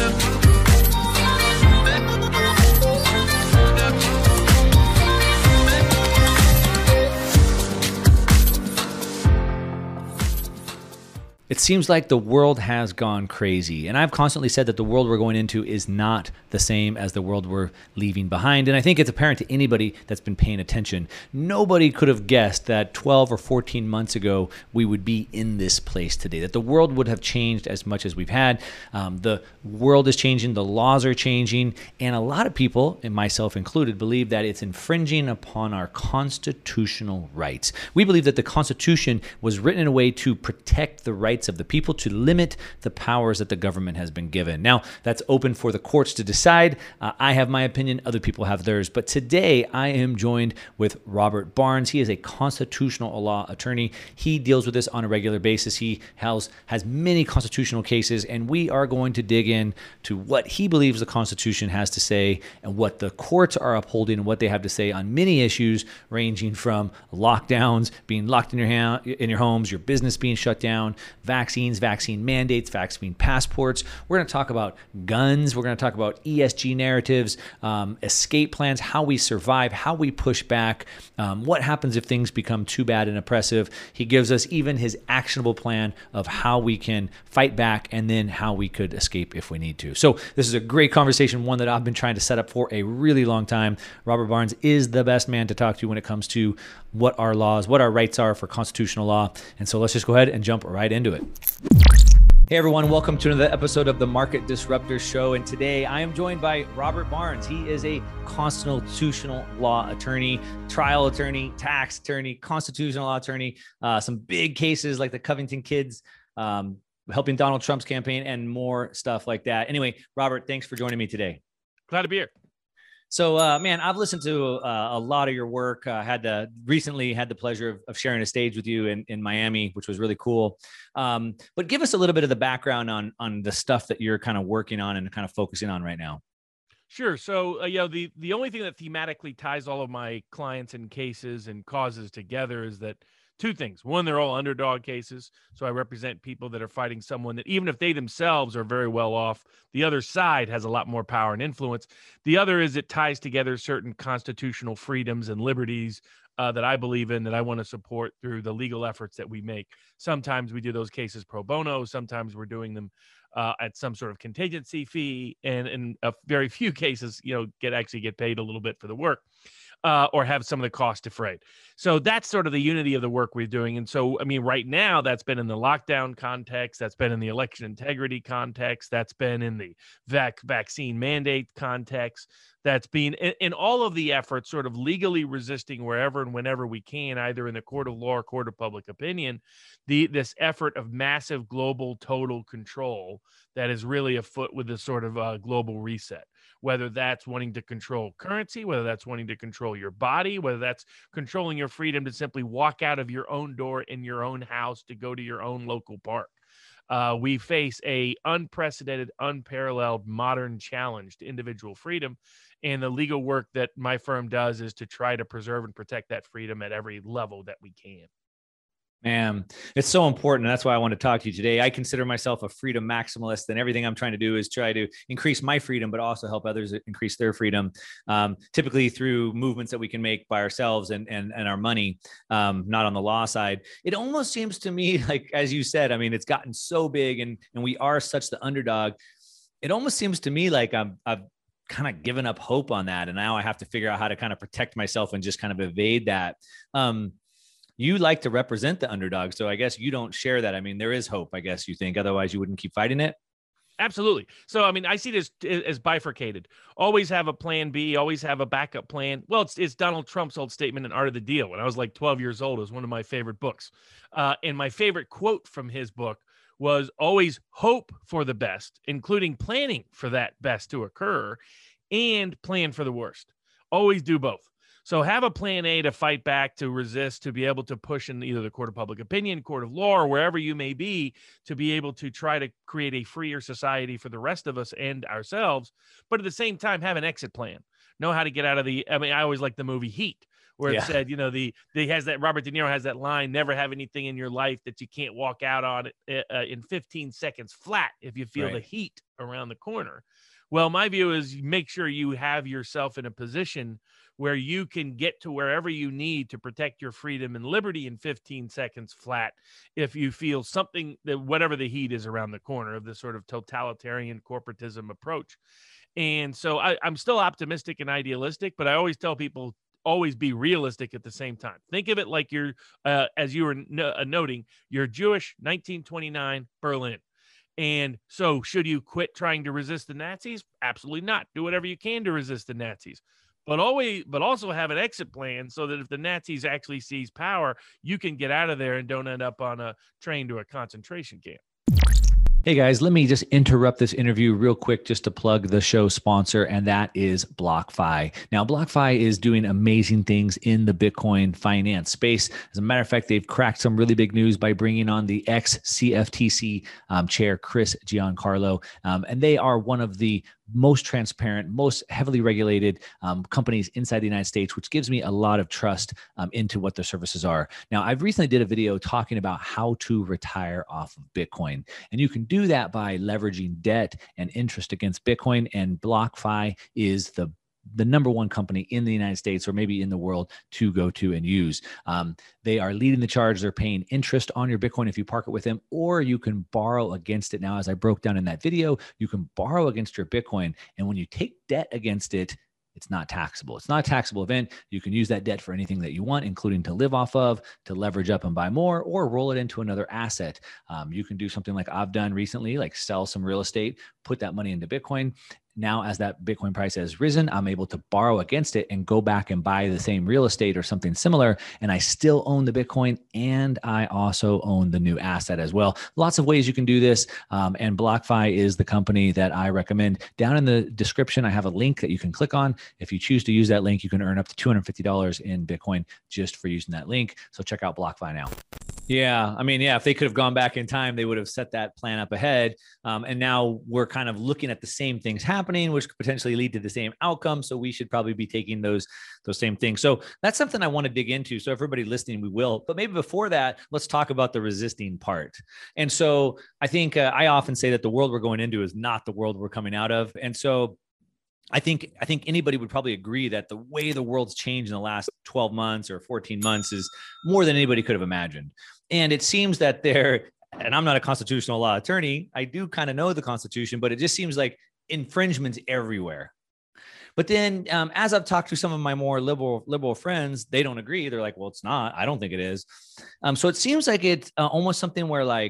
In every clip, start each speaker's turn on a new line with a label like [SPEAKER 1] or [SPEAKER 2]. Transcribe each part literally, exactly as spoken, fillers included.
[SPEAKER 1] It seems like the world has gone crazy, and I've constantly said that the world we're going into is not the same as the world we're leaving behind, and I think it's apparent to anybody that's been paying attention. Nobody could have guessed that twelve or fourteen months ago we would be in this place today, that the world would have changed as much as we've had. Um, the world is changing, the laws are changing, and a lot of people, and myself included, believe that it's infringing upon our constitutional rights. We believe that the Constitution was written in a way to protect the rights of the people, to limit the powers that the government has been given. Now, that's open for the courts to decide. Uh, I have my opinion, other people have theirs. But today, I am joined with Robert Barnes. He is a constitutional law attorney. He deals with this on a regular basis. He has, has many constitutional cases, and we are going to dig in to what he believes the Constitution has to say and what the courts are upholding and what they have to say on many issues, ranging from lockdowns, being locked in your, ha- in your homes, your business being shut down, vaccines, vaccine mandates, vaccine passports. We're going to talk about guns. We're going to talk about E S G narratives, um, escape plans, how we survive, how we push back, um, what happens if things become too bad and oppressive. He gives us even his actionable plan of how we can fight back and then how we could escape if we need to. So this is a great conversation, one that I've been trying to set up for a really long time. Robert Barnes is the best man to talk to when it comes to what our laws, what our rights are for constitutional law. And so let's just go ahead and jump right into it. Hey everyone, welcome to another episode of the Market Disruptor Show. And today I am joined by Robert Barnes. He is a constitutional law attorney, trial attorney, tax attorney, constitutional law attorney, uh, some big cases like the Covington kids, um, helping Donald Trump's campaign and more stuff like that. Anyway, Robert, thanks for joining me today.
[SPEAKER 2] Glad to be here.
[SPEAKER 1] So, uh, man, I've listened to uh, a lot of your work. I uh, had the recently had the pleasure of, of sharing a stage with you in, in Miami, which was really cool. Um, but give us a little bit of the background on on the stuff that you're kind of working on and kind of focusing on right now.
[SPEAKER 2] Sure. So, uh, you know, the the only thing that thematically ties all of my clients and cases and causes together is that two things. One, they're all underdog cases. So I represent people that are fighting someone that even if they themselves are very well off, the other side has a lot more power and influence. The other is it ties together certain constitutional freedoms and liberties uh, that I believe in, that I want to support through the legal efforts that we make. Sometimes we do those cases pro bono. Sometimes we're doing them uh, at some sort of contingency fee. And in a very few cases, you know, get actually get paid a little bit for the work. Uh, or have some of the cost defrayed. So that's sort of the unity of the work we're doing. And so, I mean, right now, that's been in the lockdown context, that's been in the election integrity context, that's been in the vac- vaccine mandate context, that's been in, in all of the efforts sort of legally resisting wherever and whenever we can, either in the court of law or court of public opinion, the this effort of massive global total control that is really afoot with this sort of uh, global reset. Whether that's wanting to control currency, whether that's wanting to control your body, whether that's controlling your freedom to simply walk out of your own door in your own house to go to your own local park. Uh, we face a unprecedented, unparalleled, modern challenge to individual freedom. And the legal work that my firm does is to try to preserve and protect that freedom at every level that we can.
[SPEAKER 1] Man, it's so important. And that's why I want to talk to you today. I consider myself a freedom maximalist, and everything I'm trying to do is try to increase my freedom, but also help others increase their freedom, um, typically through movements that we can make by ourselves and, and, and our money, um, not on the law side. It almost seems to me like, as you said, I mean, it's gotten so big and, and we are such the underdog. It almost seems to me like I'm, I've kind of given up hope on that. And now I have to figure out how to kind of protect myself and just kind of evade that. Um, You like to represent the underdog, so I guess you don't share that. I mean, there is hope, I guess you think. Otherwise, you wouldn't keep fighting it.
[SPEAKER 2] Absolutely. So, I mean, I see this as bifurcated. Always have a plan B, always have a backup plan. Well, it's, it's Donald Trump's old statement in Art of the Deal. When I was like twelve years old, it was one of my favorite books. Uh, and my favorite quote from his book was always hope for the best, including planning for that best to occur, and plan for the worst. Always do both. So have a plan A to fight back, to resist, to be able to push in either the court of public opinion, court of law, or wherever you may be, to be able to try to create a freer society for the rest of us and ourselves. But at the same time, have an exit plan. Know how to get out of the, I mean, I always like the movie Heat, where it
[SPEAKER 1] Yeah.
[SPEAKER 2] said, you know, the, the has that Robert De Niro has that line, never have anything in your life that you can't walk out on uh, in fifteen seconds flat if you feel
[SPEAKER 1] Right.
[SPEAKER 2] the heat around the corner. Well, my view is make sure you have yourself in a position where you can get to wherever you need to protect your freedom and liberty in fifteen seconds flat if you feel something that whatever the heat is around the corner of this sort of totalitarian corporatism approach. And so I, I'm still optimistic and idealistic, but I always tell people always be realistic at the same time. Think of it like you're, uh, as you were no, uh, noting, you're Jewish, nineteen twenty-nine, Berlin. And so should you quit trying to resist the Nazis? Absolutely not. Do whatever you can to resist the Nazis. But always, but also have an exit plan so that if the Nazis actually seize power, you can get out of there and don't end up on a train to a concentration camp.
[SPEAKER 1] Hey guys, let me just interrupt this interview real quick just to plug the show sponsor, and that is BlockFi. Now, BlockFi is doing amazing things in the Bitcoin finance space. As a matter of fact, they've cracked some really big news by bringing on the ex-C F T C um, chair, Chris Giancarlo, um, and they are one of the most transparent, most heavily regulated um, companies inside the United States, which gives me a lot of trust um, into what their services are. Now, I've recently did a video talking about how to retire off of Bitcoin, and you can do that by leveraging debt and interest against Bitcoin, and BlockFi is the the number one company in the United States or maybe in the world to go to and use. Um, they are leading the charge. They're paying interest on your Bitcoin if you park it with them, or you can borrow against it. Now, as I broke down in that video, you can borrow against your Bitcoin. And when you take debt against it, it's not taxable. It's not a taxable event. You can use that debt for anything that you want, including to live off of, to leverage up and buy more, or roll it into another asset. Um, you can do something like I've done recently, like sell some real estate, put that money into Bitcoin. Now, as that Bitcoin price has risen, I'm able to borrow against it and go back and buy the same real estate or something similar. And I still own the Bitcoin, and I also own the new asset as well. Lots of ways you can do this. Um, and BlockFi is the company that I recommend. Down in the description, I have a link that you can click on. If you choose to use that link, you can earn up to two hundred fifty dollars in Bitcoin just for using that link. So check out BlockFi now. Yeah. I mean, yeah, if they could have gone back in time, they would have set that plan up ahead. Um, and now we're kind of looking at the same things happening, which could potentially lead to the same outcome. So we should probably be taking those, those same things. So that's something I want to dig into. So everybody listening, we will, but maybe before that, let's talk about the resisting part. And so I think uh, I often say that the world we're going into is not the world we're coming out of. And so I think I think anybody would probably agree that the way the world's changed in the last twelve months or fourteen months is more than anybody could have imagined. And it seems that there, and I'm not a constitutional law attorney, I do kind of know the Constitution, but it just seems like infringements everywhere. But then um, as I've talked to some of my more liberal liberal friends, they don't agree. They're like, well, it's not. I don't think it is. Um, so it seems like it's uh, almost something where like,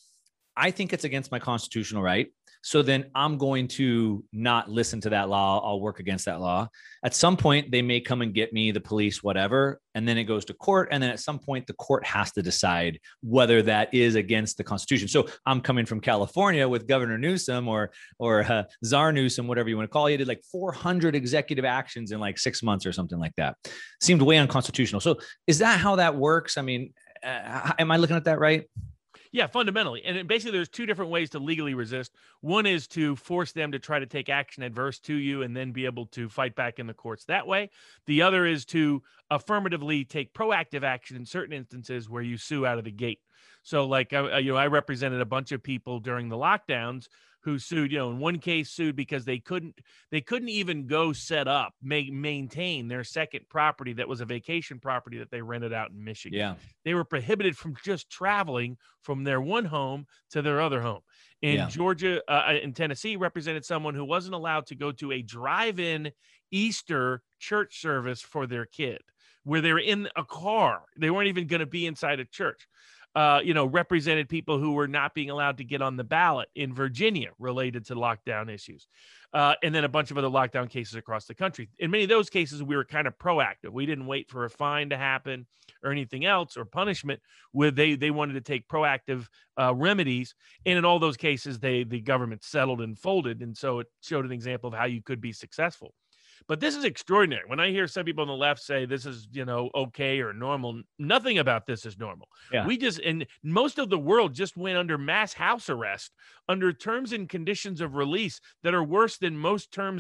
[SPEAKER 1] I think it's against my constitutional right. So then I'm going to not listen to that law. I'll work against that law. At some point, they may come and get me, the police, whatever. And then it goes to court. And then at some point, the court has to decide whether that is against the Constitution. So I'm coming from California with Governor Newsom or or uh, Czar Newsom, whatever you want to call it. He did like four hundred executive actions in like six months or something like that. Seemed way unconstitutional. So is that how that works? I mean, uh, am I looking at that right?
[SPEAKER 2] Yeah, fundamentally. And basically, there's two different ways to legally resist. One is to force them to try to take action adverse to you and then be able to fight back in the courts that way. The other is to affirmatively take proactive action in certain instances where you sue out of the gate. So like, uh, you know, I represented a bunch of people during the lockdowns who sued, you know, in one case sued because they couldn't, they couldn't even go set up, make, maintain their second property that was a vacation property that they rented out in Michigan.
[SPEAKER 1] Yeah.
[SPEAKER 2] They were prohibited from just traveling from their one home to their other home. In
[SPEAKER 1] Yeah.
[SPEAKER 2] Georgia, uh, in Tennessee, represented someone who wasn't allowed to go to a drive-in Easter church service for their kid, where they were in a car. They weren't even going to be inside a church. Uh, you know, represented people who were not being allowed to get on the ballot in Virginia related to lockdown issues. Uh, and then a bunch of other lockdown cases across the country. In many of those cases, we were kind of proactive. We didn't wait for a fine to happen or anything else or punishment. Where they they wanted to take proactive uh, remedies. And in all those cases, they the government settled and folded. And so it showed an example of how you could be successful. But this is extraordinary. When I hear some people on the left say this is, you know, okay or normal, nothing about this is normal.
[SPEAKER 1] Yeah.
[SPEAKER 2] We just, and most of the world just went under mass house arrest under terms and conditions of release that are worse than most terms of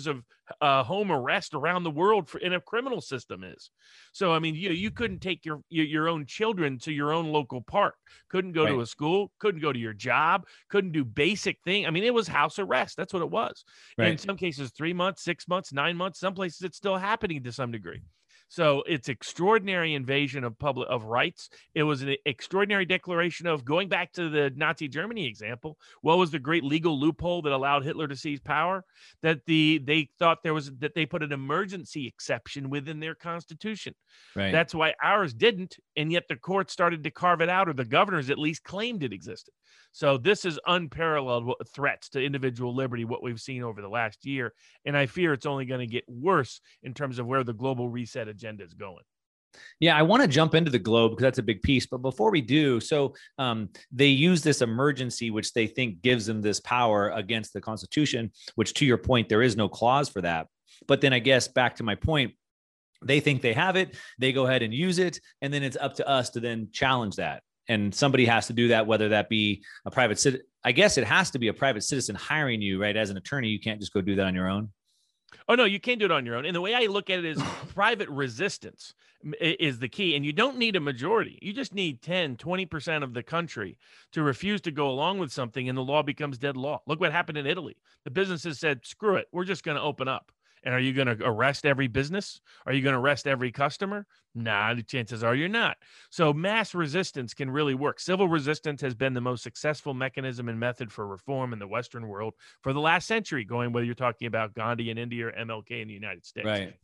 [SPEAKER 2] uh, home arrest around the world for in a criminal system is. So, I mean, you you couldn't take your, your your own children to your own local park, couldn't go to
[SPEAKER 1] Right.
[SPEAKER 2] a school, couldn't go to your job, couldn't do basic thing. I mean, it was house arrest. That's what it was. In
[SPEAKER 1] Right.
[SPEAKER 2] some cases, three months, six months, nine months. Some places it's still happening to some degree. So it's extraordinary invasion of public of rights. It was an extraordinary declaration of going back to the Nazi Germany example. What was the great legal loophole that allowed Hitler to seize power? That the they thought there was that they put an emergency exception within their constitution.
[SPEAKER 1] Right.
[SPEAKER 2] That's why ours didn't, and yet the court started to carve it out, or the governors at least claimed it existed. So this is unparalleled threats to individual liberty, what we've seen over the last year. And I fear it's only going to get worse in terms of where the global reset agenda is going.
[SPEAKER 1] Yeah, I want to jump into the globe because that's a big piece. But before we do, so um, they use this emergency, which they think gives them this power against the Constitution, which to your point, there is no clause for that. But then I guess back to my point, they think they have it, they go ahead and use it, and then it's up to us to then challenge that. And somebody has to do that, whether that be a private citizen. I guess it has to be a private citizen hiring you, right? As an attorney, you can't just go do that on your own.
[SPEAKER 2] Oh, no, you can't do it on your own. And the way I look at it is private resistance is the key. And you don't need a majority. You just need ten, twenty percent of the country to refuse to go along with something, and the law becomes dead law. Look what happened in Italy. The businesses said, screw it. We're just going to open up. And are you going to arrest every business? Are you going to arrest every customer? Nah, the chances are you're not. So mass resistance can really work. Civil resistance has been the most successful mechanism and method for reform in the Western world for the last century, going whether you're talking about Gandhi in India or M L K in the United States.
[SPEAKER 1] Right.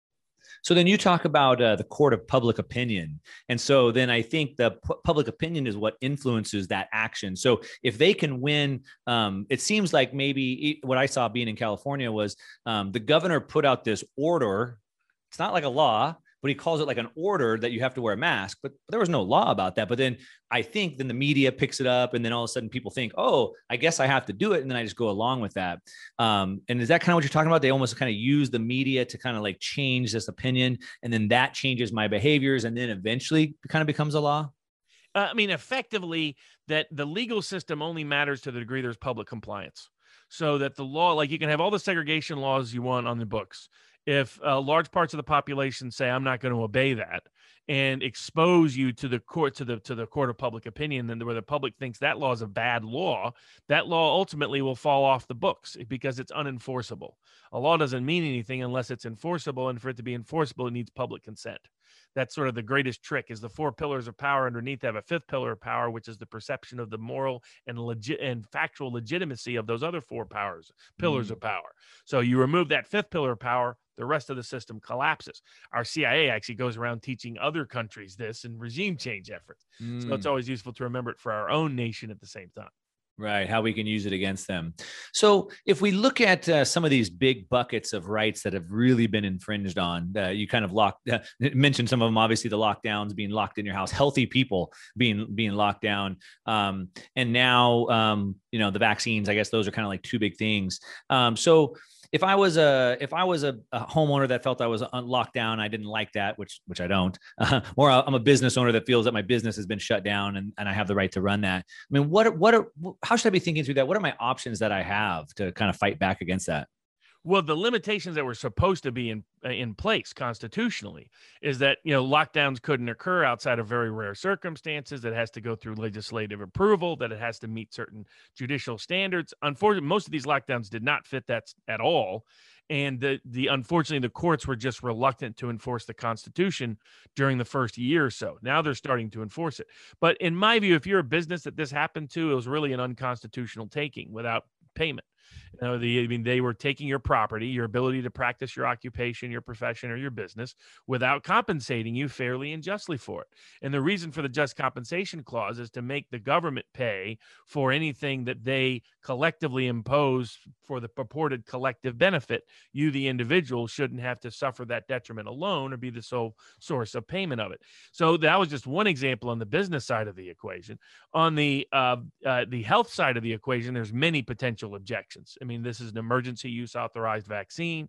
[SPEAKER 1] So then you talk about uh, the court of public opinion. And so then I think the pu- public opinion is what influences that action. So if they can win, um, it seems like maybe what I saw being in California was um, the governor put out this order. It's not like a law, but he calls it like an order that you have to wear a mask, but there was no law about that. But then I think then the media picks it up, and then all of a sudden people think, oh, I guess I have to do it. And then I just go along with that. Um, and is that kind of what you're talking about? They almost kind of use the media to kind of like change this opinion, and then that changes my behaviors, and then eventually it kind of becomes a law.
[SPEAKER 2] Uh, I mean, effectively, that the legal system only matters to the degree there's public compliance. So that the law, like you can have all the segregation laws you want on the books. If uh, large parts of the population say, I'm not going to obey that, and expose you to the court, to the to the court of public opinion, then where the public thinks that law is a bad law, that law ultimately will fall off the books because it's unenforceable. A law doesn't mean anything unless it's enforceable, and for it to be enforceable, it needs public consent. That's sort of the greatest trick. Is the four pillars of power underneath have a fifth pillar of power, which is the perception of the moral and legit and factual legitimacy of those other four powers, pillars mm. of power. So you remove that fifth pillar of power, the rest of the system collapses. Our C I A actually goes around teaching other countries this in regime change efforts. Mm. So it's always useful to remember it for our own nation at the same time.
[SPEAKER 1] Right. How we can use it against them. So if we look at uh, some of these big buckets of rights that have really been infringed on, uh, you kind of locked, uh, mentioned some of them, obviously the lockdowns, being locked in your house, healthy people being, being locked down. Um, and now, um, you know, the vaccines, I guess those are kind of like two big things. Um, so if I was a, if I was a, a homeowner that felt I was locked down, I didn't like that, which, which I don't, uh, or I'm a business owner that feels that my business has been shut down and, and I have the right to run that. I mean, what, what, are, how should I be thinking through that? What are my options that I have to kind of fight back against that?
[SPEAKER 2] Well, the limitations that were supposed to be in in place constitutionally is that, you know, lockdowns couldn't occur outside of very rare circumstances, that it has to go through legislative approval, that it has to meet certain judicial standards. Unfortunately, most of these lockdowns did not fit that at all. And the, the unfortunately, the courts were just reluctant to enforce the Constitution during the first year or so. Now they're starting to enforce it. But in my view, if you're a business that this happened to, it was really an unconstitutional taking without payment. You know, the, I mean, they were taking your property, your ability to practice your occupation, your profession, or your business without compensating you fairly and justly for it. And the reason for the just compensation clause is to make the government pay for anything that they collectively impose for the purported collective benefit. You, the individual, shouldn't have to suffer that detriment alone or be the sole source of payment of it. So that was just one example on the business side of the equation. On the uh, uh, the health side of the equation, there's many potential objections. I mean, this is an emergency use authorized vaccine.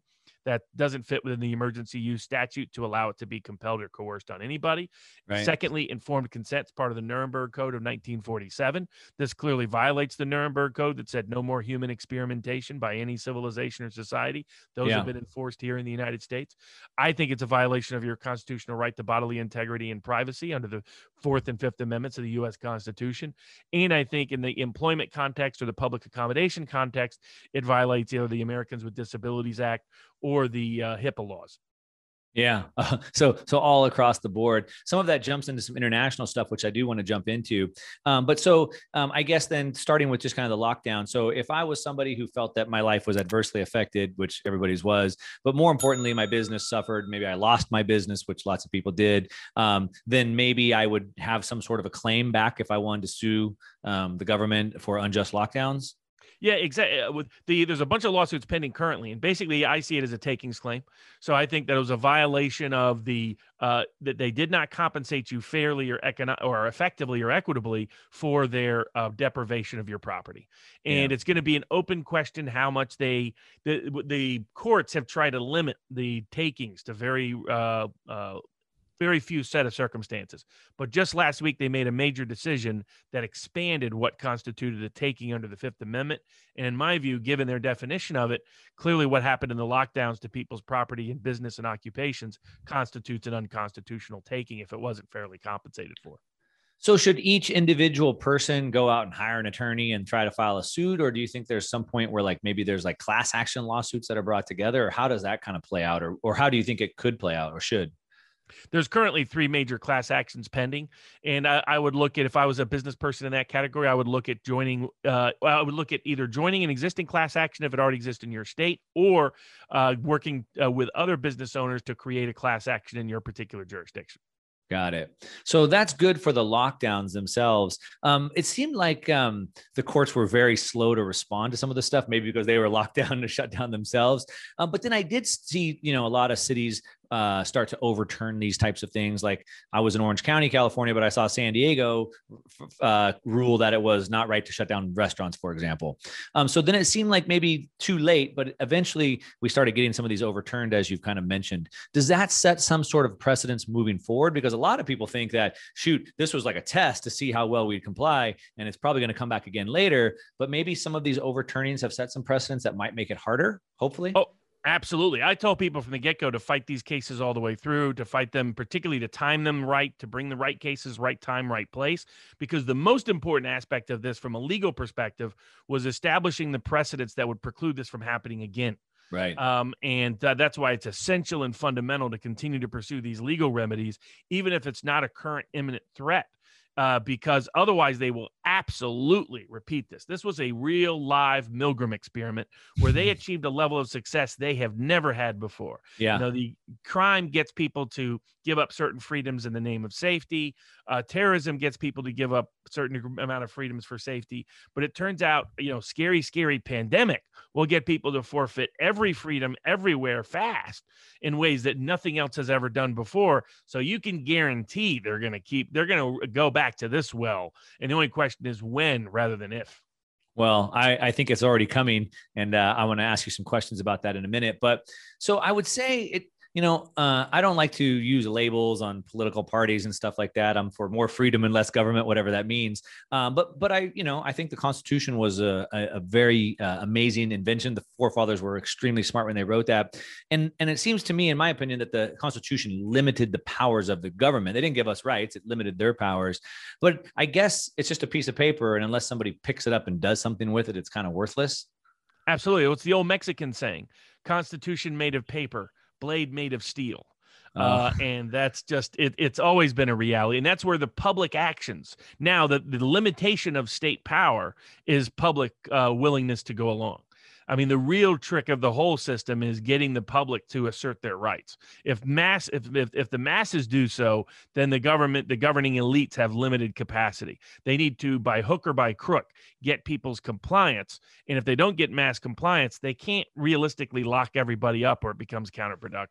[SPEAKER 2] that doesn't fit within the emergency use statute to allow it to be compelled or coerced on anybody.
[SPEAKER 1] Right.
[SPEAKER 2] Secondly, informed consent is part of the Nuremberg Code of nineteen forty-seven. This clearly violates the Nuremberg Code that said no more human experimentation by any civilization or society. Those
[SPEAKER 1] Yeah.
[SPEAKER 2] have been enforced here in the United States. I think it's a violation of your constitutional right to bodily integrity and privacy under the Fourth and Fifth Amendments of the U S Constitution. And I think in the employment context or the public accommodation context, it violates either the Americans with Disabilities Act or the uh, HIPAA laws.
[SPEAKER 1] Yeah. Uh, so, so all across the board, some of that jumps into some international stuff, which I do want to jump into. Um, but so um, I guess then starting with just kind of the lockdown. So if I was somebody who felt that my life was adversely affected, which everybody's was, but more importantly, my business suffered, maybe I lost my business, which lots of people did, um, then maybe I would have some sort of a claim back if I wanted to sue um, the government for unjust lockdowns.
[SPEAKER 2] Yeah, exactly. With the there's a bunch of lawsuits pending currently, and basically, I see it as a takings claim. So I think that it was a violation of the uh, that they did not compensate you fairly or econo- or effectively or equitably for their uh, deprivation of your property. And
[SPEAKER 1] Yeah.
[SPEAKER 2] it's going to be an open question how much they the the courts have tried to limit the takings to very uh, uh, very few set of circumstances. But just last week, they made a major decision that expanded what constituted a taking under the Fifth Amendment. And in my view, given their definition of it, clearly what happened in the lockdowns to people's property and business and occupations constitutes an unconstitutional taking if it wasn't fairly compensated for.
[SPEAKER 1] So should each individual person go out and hire an attorney and try to file a suit? Or do you think there's some point where like maybe there's like class action lawsuits that are brought together? Or how does that kind of play out? Or, or how do you think it could play out or should?
[SPEAKER 2] There's currently three major class actions pending, and I, I would look at, if I was a business person in that category, I would look at joining. Uh, I would look at either joining an existing class action if it already exists in your state, or uh, working uh, with other business owners to create a class action in your particular jurisdiction.
[SPEAKER 1] Got it. So that's good for the lockdowns themselves. Um, it seemed like um, the courts were very slow to respond to some of the stuff, maybe because they were locked down to shut down themselves. Um, but then I did see, you know, a lot of cities uh, start to overturn these types of things. Like I was in Orange County, California, but I saw San Diego uh, rule that it was not right to shut down restaurants, for example. Um, so then it seemed like maybe too late, but eventually we started getting some of these overturned, as you've kind of mentioned. Does that set some sort of precedence moving forward? Because a lot of people think that, shoot, this was like a test to see how well we'd comply, and it's probably going to come back again later. But maybe some of these overturnings have set some precedents that might make it harder, hopefully.
[SPEAKER 2] Oh, absolutely. I tell people from the get-go to fight these cases all the way through, to fight them, particularly to time them right, to bring the right cases, right time, right place, because the most important aspect of this from a legal perspective was establishing the precedents that would preclude this from happening again.
[SPEAKER 1] Right.
[SPEAKER 2] Um, and uh, that's why it's essential and fundamental to continue to pursue these legal remedies, even if it's not a current imminent threat. Uh, because otherwise they will absolutely repeat this. This was a real live Milgram experiment where they achieved a level of success they have never had before.
[SPEAKER 1] Yeah.
[SPEAKER 2] You know, the crime gets people to give up certain freedoms in the name of safety. Uh, terrorism gets people to give up a certain amount of freedoms for safety. But it turns out, you know, scary, scary pandemic will get people to forfeit every freedom everywhere fast in ways that nothing else has ever done before. So you can guarantee they're going to keep, they're going to go back to this well. And the only question is when rather than if.
[SPEAKER 1] Well, I, I think it's already coming, and uh, I want to ask you some questions about that in a minute. But so I would say it, you know, uh, I don't like to use labels on political parties and stuff like that. I'm for more freedom and less government, whatever that means. Um, but but I, you know, I think the Constitution was a, a, a very uh, amazing invention. The forefathers were extremely smart when they wrote that. And, and it seems to me, in my opinion, that the Constitution limited the powers of the government. They didn't give us rights. It limited their powers. But I guess it's just a piece of paper. And unless somebody picks it up and does something with it, it's kind of worthless.
[SPEAKER 2] Absolutely. It's the old Mexican saying, Constitution made of paper, blade made of steel. Uh,
[SPEAKER 1] Oh.
[SPEAKER 2] and that's just, it, it's always been a reality. And that's where the public actions, now the, the limitation of state power is public uh, willingness to go along. I mean, the real trick of the whole system is getting the public to assert their rights. If mass, if, if, if the masses do so, then the government, the governing elites have limited capacity. They need to, by hook or by crook, get people's compliance. And if they don't get mass compliance, they can't realistically lock everybody up or it becomes counterproductive.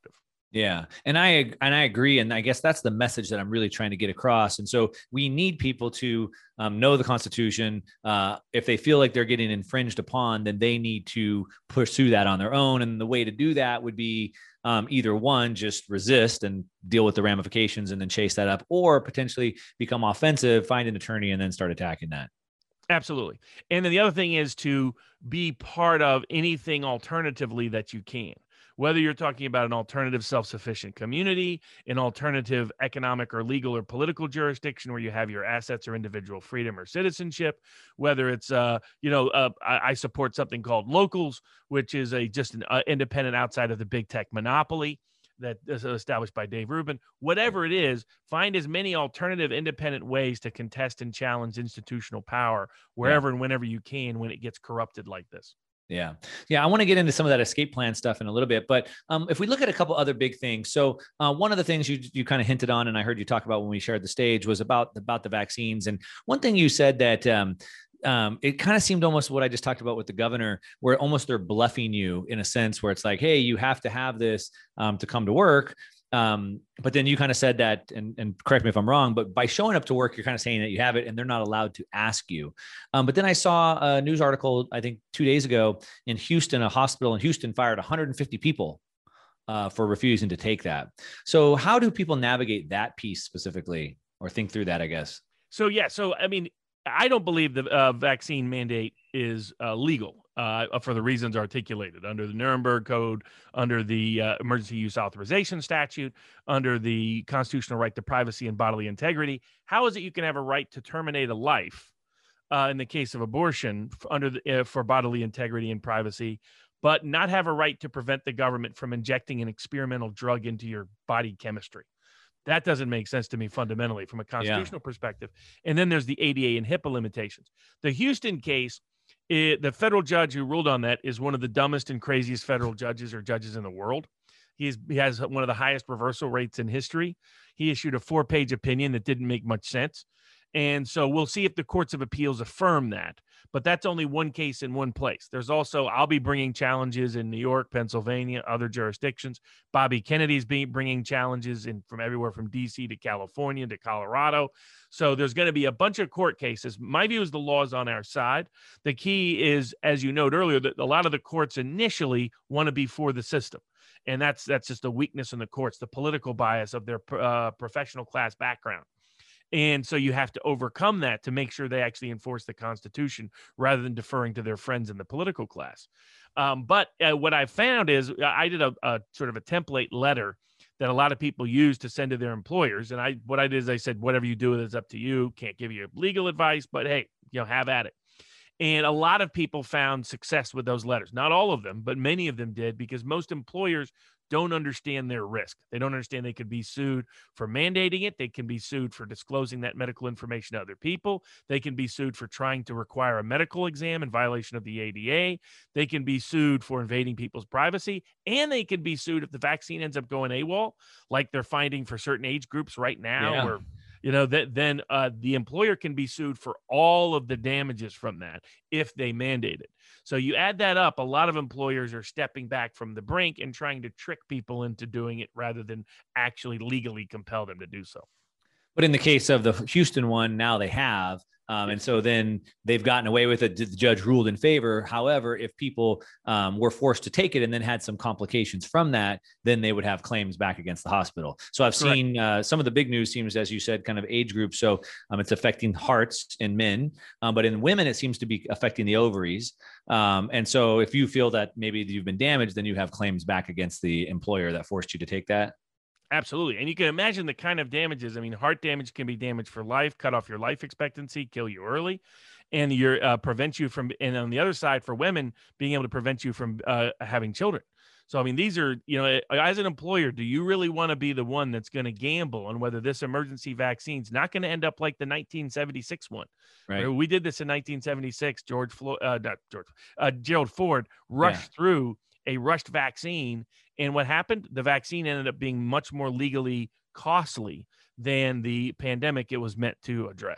[SPEAKER 1] Yeah, and I and I agree, and I guess that's the message that I'm really trying to get across. And so we need people to um, know the Constitution. Uh, if they feel like they're getting infringed upon, then they need to pursue that on their own. And the way to do that would be um, either one, just resist and deal with the ramifications, and then chase that up, or potentially become offensive, find an attorney, and then start attacking that.
[SPEAKER 2] Absolutely. And then the other thing is to be part of anything alternatively that you can. Whether you're talking about an alternative self sufficient community, an alternative economic or legal or political jurisdiction where you have your assets or individual freedom or citizenship, whether it's, uh, you know, uh, I, I support something called Locals, which is a just an uh, independent outside of the big tech monopoly that is established by Dave Rubin. Whatever it is, find as many alternative independent ways to contest and challenge institutional power wherever
[SPEAKER 1] Yeah.
[SPEAKER 2] and whenever you can when it gets corrupted like this.
[SPEAKER 1] Yeah. Yeah. I want to get into some of that escape plan stuff in a little bit. But um, if we look at a couple other big things. So uh, one of the things you, you kind of hinted on, and I heard you talk about when we shared the stage, was about, about the vaccines. And one thing you said that um, um, it kind of seemed almost what I just talked about with the governor, where almost they're bluffing you in a sense where it's like, hey, you have to have this um, to come to work. Um, but then you kind of said that, and, and correct me if I'm wrong, but by showing up to work, you're kind of saying that you have it and they're not allowed to ask you. Um, but then I saw a news article, I think two days ago in Houston, a hospital in Houston fired one hundred fifty people uh, for refusing to take that. So how do people navigate that piece specifically, or think through that, I guess?
[SPEAKER 2] So, yeah. So, I mean, I don't believe the uh, vaccine mandate is uh, legal uh, for the reasons articulated under the Nuremberg Code, under the uh, Emergency Use Authorization Statute, under the constitutional right to privacy and bodily integrity. How is it you can have a right to terminate a life uh, in the case of abortion under the, uh, for bodily integrity and privacy, but not have a right to prevent the government from injecting an experimental drug into your body chemistry? That doesn't make sense to me fundamentally from a
[SPEAKER 1] Yeah.
[SPEAKER 2] constitutional perspective. And then there's the A D A and HIPAA limitations. The Houston case, it, the federal judge who ruled on that is one of the dumbest and craziest federal judges or judges in the world. He's, he has one of the highest reversal rates in history. He issued a four-page opinion that didn't make much sense. And so we'll see if the courts of appeals affirm that. But that's only one case in one place. There's also, I'll be bringing challenges in New York, Pennsylvania, other jurisdictions. Bobby Kennedy's being bringing challenges in from everywhere from D C to California to Colorado. So there's going to be a bunch of court cases. My view is the law is on our side. The key is, as you noted earlier, that a lot of the courts initially want to be for the system. And that's that's just a weakness in the courts, the political bias of their uh, professional class background. And so you have to overcome that to make sure they actually enforce the Constitution rather than deferring to their friends in the political class. Um, but uh, what I found is I did a, a sort of a template letter that a lot of people use to send to their employers. And I, what I did is I said, whatever you do is up to you. Can't give you legal advice, but hey, you know, have at it. And a lot of people found success with those letters. Not all of them, but many of them did, because most employers don't understand their risk. They don't understand they could be sued for mandating it. They can be sued for disclosing that medical information to other people. They can be sued for trying to require a medical exam in violation of the A D A. They can be sued for invading people's privacy. And they can be sued if the vaccine ends up going AWOL, like they're finding for certain age groups right now,
[SPEAKER 1] Yeah.
[SPEAKER 2] where you know, that then uh, the employer can be sued for all of the damages from that if they mandate it. So you add that up, a lot of employers are stepping back from the brink and trying to trick people into doing it rather than actually legally compel them to do so.
[SPEAKER 1] But in the case of the Houston one, now they have. Um, and
[SPEAKER 2] Yes.
[SPEAKER 1] so then they've gotten away with it. The judge ruled in favor. However, if people um, were forced to take it and then had some complications from that, then they would have claims back against the hospital. So I've
[SPEAKER 2] Correct.
[SPEAKER 1] seen uh, some of the big news seems, as you said, kind of age groups. So um, it's affecting hearts in men, um, but in women, it seems to be affecting the ovaries. Um, and so if you feel that maybe you've been damaged, then you have claims back against the employer that forced you to take that.
[SPEAKER 2] Absolutely. And you can imagine the kind of damages. I mean, heart damage can be damage for life, cut off your life expectancy, kill you early, and your uh, prevent you from, and on the other side for women, being able to prevent you from uh, having children. So, I mean, these are, you know, as an employer, do you really want to be the one that's going to gamble on whether this emergency vaccine is not going to end up like the nineteen seventy-six one?
[SPEAKER 1] Right.
[SPEAKER 2] We did this in nineteen seventy-six. George Floyd, uh, not George, uh, Gerald Ford rushed yeah. through a rushed vaccine. And what happened? The vaccine ended up being much more legally costly than the pandemic it was meant to address.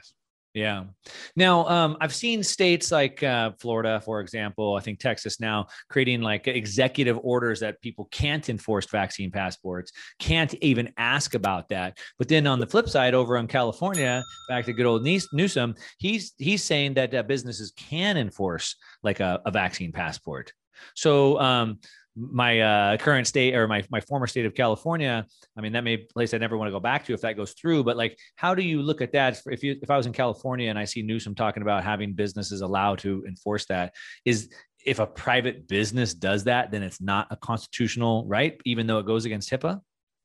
[SPEAKER 1] Yeah. Now, um, I've seen states like uh, Florida, for example, I think Texas now creating like executive orders that people can't enforce vaccine passports, can't even ask about that. But then on the flip side, over in California, back to good old Newsom, he's he's saying that uh, businesses can enforce like a, a vaccine passport. So, um, my uh, current state or my my former state of California, I mean, that may be a place I never want to go back to if that goes through. But like, how do you look at that? If you if I was in California and I see Newsom talking about having businesses allowed to enforce that, is if a private business does that, then it's not a constitutional right, even though it goes against HIPAA?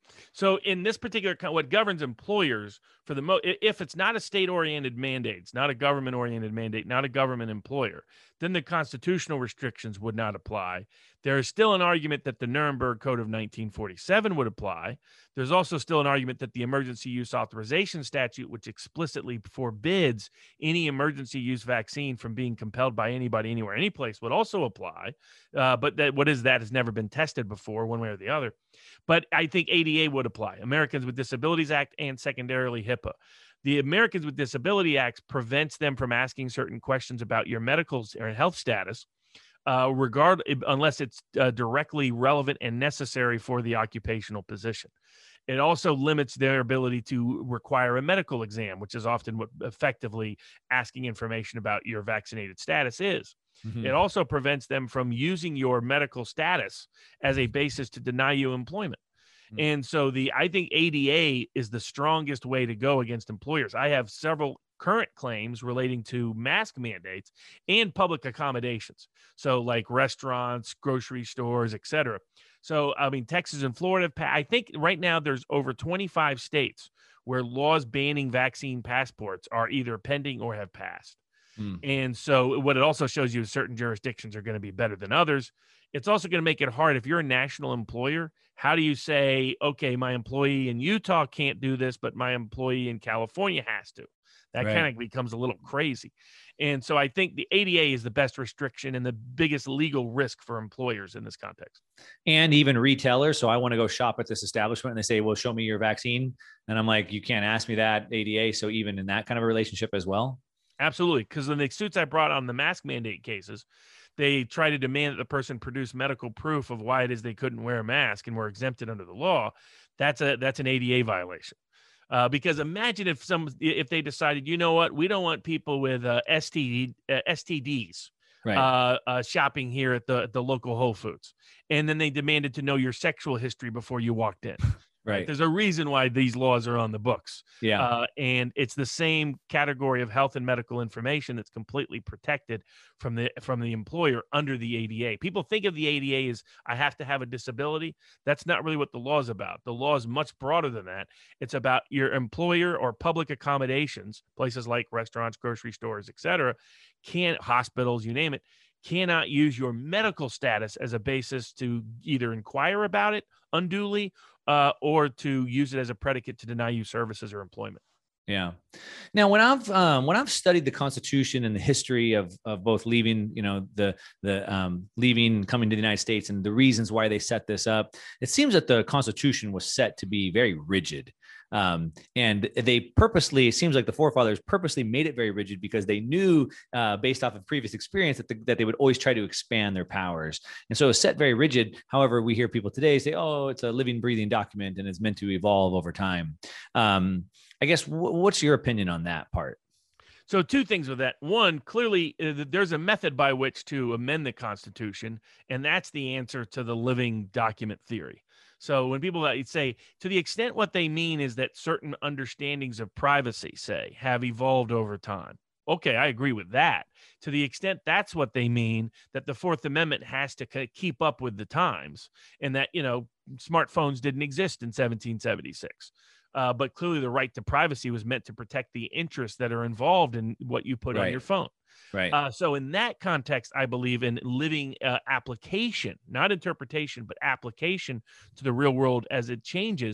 [SPEAKER 2] So in this particular, what governs employers for the mo, if it's not a state-oriented mandate, it's not a government-oriented mandate, not a government employer, then the constitutional restrictions would not apply. There is still an argument that the Nuremberg Code of nineteen forty-seven would apply. There's also still an argument that the emergency use authorization statute, which explicitly forbids any emergency use vaccine from being compelled by anybody, anywhere, any place, would also apply. Uh, but that, what is that has never been tested before, one way or the other. But I think A D A would apply, Americans with Disabilities Act, and secondarily HIPAA. The Americans with Disability Act prevents them from asking certain questions about your medical or health status, uh, regard unless it's uh, directly relevant and necessary for the occupational position. It also limits their ability to require a medical exam, which is often what effectively asking information about your vaccinated status is. Mm-hmm. It also prevents them from using your medical status as a basis to deny you employment. Mm-hmm. And so the I think A D A is the strongest way to go against employers. I have several current claims relating to mask mandates and public accommodations. So like restaurants, grocery stores, et cetera. So, I mean, Texas and Florida, I think right now there's over twenty-five states where laws banning vaccine passports are either pending or have passed. Mm. And so what it also shows you is certain jurisdictions are going to be better than others. It's also going to make it hard. If you're a national employer, how do you say, okay, my employee in Utah can't do this, but my employee in California has to? That right. kind of becomes a little crazy. And so I think the A D A is the best restriction and the biggest legal risk for employers in this context.
[SPEAKER 1] And even retailers. So I want to go shop at this establishment and they say, well, show me your vaccine. And I'm like, you can't ask me that, A D A. So even in that kind of a relationship as well?
[SPEAKER 2] Absolutely. Because in the suits I brought on the mask mandate cases, they try to demand that the person produce medical proof of why it is they couldn't wear a mask and were exempted under the law. That's a that's an A D A violation. Uh, because imagine if some if they decided, you know what, we don't want people with uh, S T D, uh, S T Ds right. uh, uh, shopping here at the the local Whole Foods, and then they demanded to know your sexual history before you walked in. Right. There's a reason why these laws are on the books.
[SPEAKER 1] Yeah.
[SPEAKER 2] Uh, and it's the same category of health and medical information that's completely protected from the from the employer under the A D A. People think of the A D A as I have to have a disability. That's not really what the law is about. The law is much broader than that. It's about your employer or public accommodations, places like restaurants, grocery stores, et cetera, can't, hospitals, you name it, cannot use your medical status as a basis to either inquire about it unduly uh, or to use it as a predicate to deny you services or employment.
[SPEAKER 1] Yeah. Now, when I've um, when I've studied the Constitution and the history of of both leaving, you know, the the um, leaving, coming to the United States, and the reasons why they set this up, it seems that the Constitution was set to be very rigid. Um, and they purposely, it seems like the forefathers purposely made it very rigid because they knew, uh, based off of previous experience, that, the, that they would always try to expand their powers. And so it's set very rigid. However, we hear people today say, oh, it's a living, breathing document and it's meant to evolve over time. Um, I guess, w- what's your opinion on that part?
[SPEAKER 2] So two things with that. One, clearly uh, there's a method by which to amend the Constitution, and that's the answer to the living document theory. So when people say, to the extent what they mean is that certain understandings of privacy, say, have evolved over time. Okay, I agree with that. To the extent that's what they mean, that the Fourth Amendment has to keep up with the times, and that, you know, smartphones didn't exist in seventeen seventy-six. Uh, but clearly the right to privacy was meant to protect the interests that are involved in what you put right on your phone.
[SPEAKER 1] Right.
[SPEAKER 2] Uh, so in that context, I believe in living uh, application, not interpretation, but application to the real world as it changes,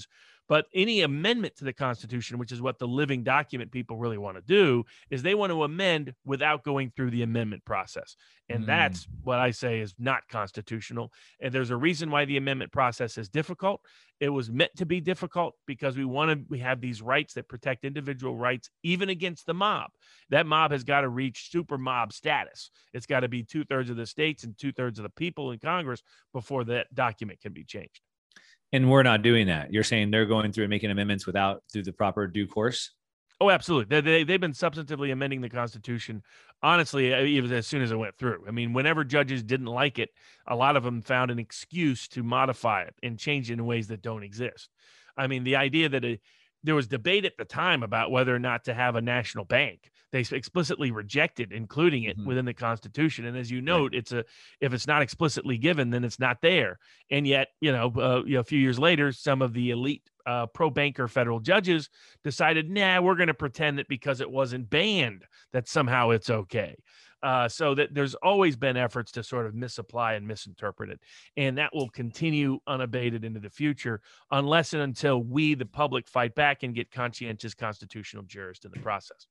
[SPEAKER 2] But any amendment to the Constitution, which is what the living document people really want to do, is they want to amend without going through the amendment process. And
[SPEAKER 1] Mm.
[SPEAKER 2] that's what I say is not constitutional. And there's a reason why the amendment process is difficult. It was meant to be difficult because we want to we have these rights that protect individual rights, even against the mob. That mob has got to reach super mob status. It's got to be two thirds of the states and two thirds of the people in Congress before that document can be changed.
[SPEAKER 1] And we're not doing that. You're saying they're going through and making amendments without through the proper due course?
[SPEAKER 2] Oh, absolutely. They, they, they've been substantively amending the Constitution, honestly, even as soon as it went through. I mean, whenever judges didn't like it, a lot of them found an excuse to modify it and change it in ways that don't exist. I mean, the idea that it, there was debate at the time about whether or not to have a national bank. They explicitly rejected including it mm-hmm. within the Constitution. And as you note, right. it's a if it's not explicitly given, then it's not there. And yet, you know, uh, you know, a few years later, some of the elite uh, pro-banker federal judges decided, nah, we're going to pretend that because it wasn't banned, that somehow it's okay. Uh, so that there's always been efforts to sort of misapply and misinterpret it. And that will continue unabated into the future unless and until we, the public, fight back and get conscientious constitutional jurists in the process.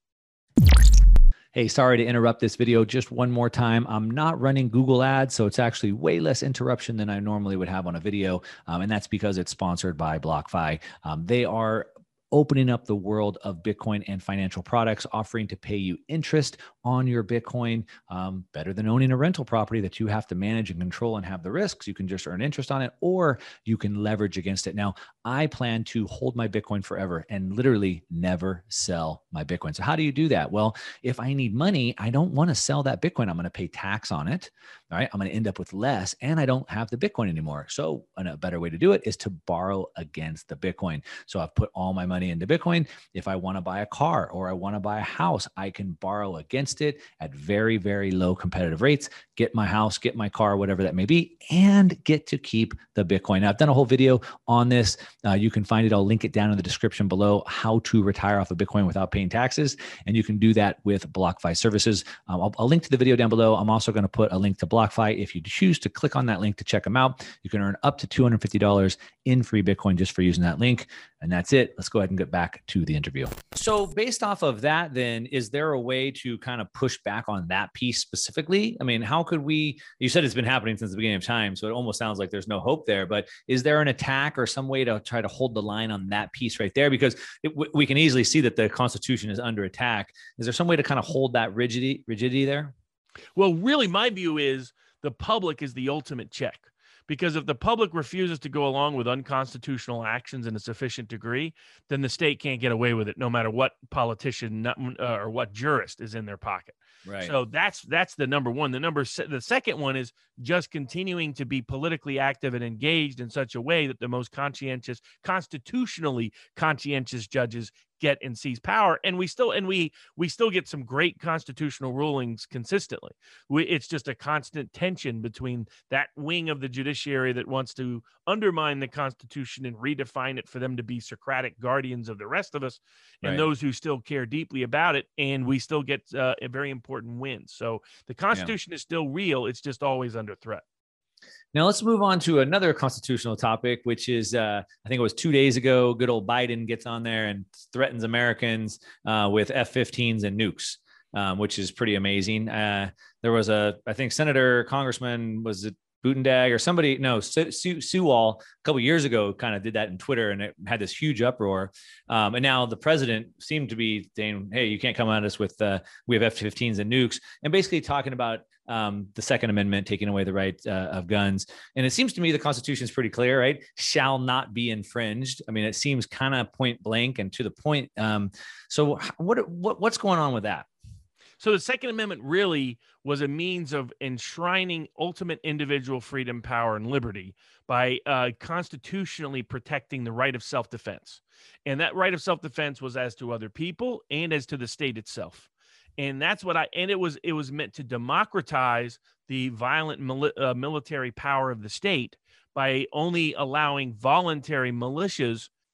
[SPEAKER 1] Hey, sorry to interrupt this video just one more time. I'm not running Google ads, so it's actually way less interruption than I normally would have on a video. Um, and that's because it's sponsored by BlockFi. Um, they are opening up the world of Bitcoin and financial products, offering to pay you interest on your Bitcoin, um, better than owning a rental property that you have to manage and control and have the risks. You can just earn interest on it, or you can leverage against it. Now, I plan to hold my Bitcoin forever and literally never sell my Bitcoin. So how do you do that? Well, if I need money, I don't want to sell that Bitcoin. I'm going to pay tax on it. All right. I'm going to end up with less, and I don't have the Bitcoin anymore. So a better way to do it is to borrow against the Bitcoin. So I've put all my money into Bitcoin. If I want to buy a car or I want to buy a house, I can borrow against it at very, very low competitive rates, get my house, get my car, whatever that may be, and get to keep the Bitcoin. Now, I've done a whole video on this. Uh, you can find it. I'll link it down in the description below, how to retire off of Bitcoin without paying taxes. And you can do that with BlockFi services. Um, I'll, I'll link to the video down below. I'm also going to put a link to BlockFi. If you choose to click on that link to check them out, you can earn up to two hundred fifty dollars in free Bitcoin just for using that link. And that's it. Let's go ahead and get back to the interview. So based off of that, then, is there a way to kind of push back on that piece specifically? I mean, how could we, you said it's been happening since the beginning of time, so it almost sounds like there's no hope there, but is there an attack or some way to try to hold the line on that piece right there? Because it, we can easily see that the Constitution is under attack. Is there some way to kind of hold that rigidity, rigidity there?
[SPEAKER 2] Well, really, my view is the public is the ultimate check. Because if the public refuses to go along with unconstitutional actions in a sufficient degree, then the state can't get away with it, no matter what politician uh, or what jurist is in their pocket.
[SPEAKER 1] Right.
[SPEAKER 2] So that's that's the number one. The number the second one is just continuing to be politically active and engaged in such a way that the most conscientious, constitutionally conscientious judges get and seize power. And we still and we we still get some great constitutional rulings consistently. We, it's just a constant tension between that wing of the judiciary that wants to undermine the Constitution and redefine it for them to be Socratic guardians of the rest of us, and
[SPEAKER 1] right. those
[SPEAKER 2] who still care deeply about it. And we still get uh, a very important wins. So the Constitution yeah. is still real. It's just always under threat.
[SPEAKER 1] Now let's move on to another constitutional topic, which is, uh, I think it was two days ago, good old Biden gets on there and threatens Americans uh, with F fifteens and nukes, um, which is pretty amazing. Uh, there was a, I think Senator, Congressman, was it Buttigieg or somebody, no, Sue, Sue, Sewell a couple of years ago kind of did that in Twitter, and it had this huge uproar. Um, and now the president seemed to be saying, hey, you can't come at us with, uh, we have F fifteens and nukes, and basically talking about um, the Second Amendment, taking away the right uh, of guns. And it seems to me the Constitution is pretty clear, right? Shall not be infringed. I mean, it seems kind of point blank and to the point. Um, so what, what what's going on with that?
[SPEAKER 2] So the Second Amendment really was a means of enshrining ultimate individual freedom, power, and liberty by uh, constitutionally protecting the right of self-defense. And that right of self-defense was as to other people and as to the state itself. And that's what I, and it was, it was meant to democratize the violent mili- uh, military power of the state by only allowing voluntary militias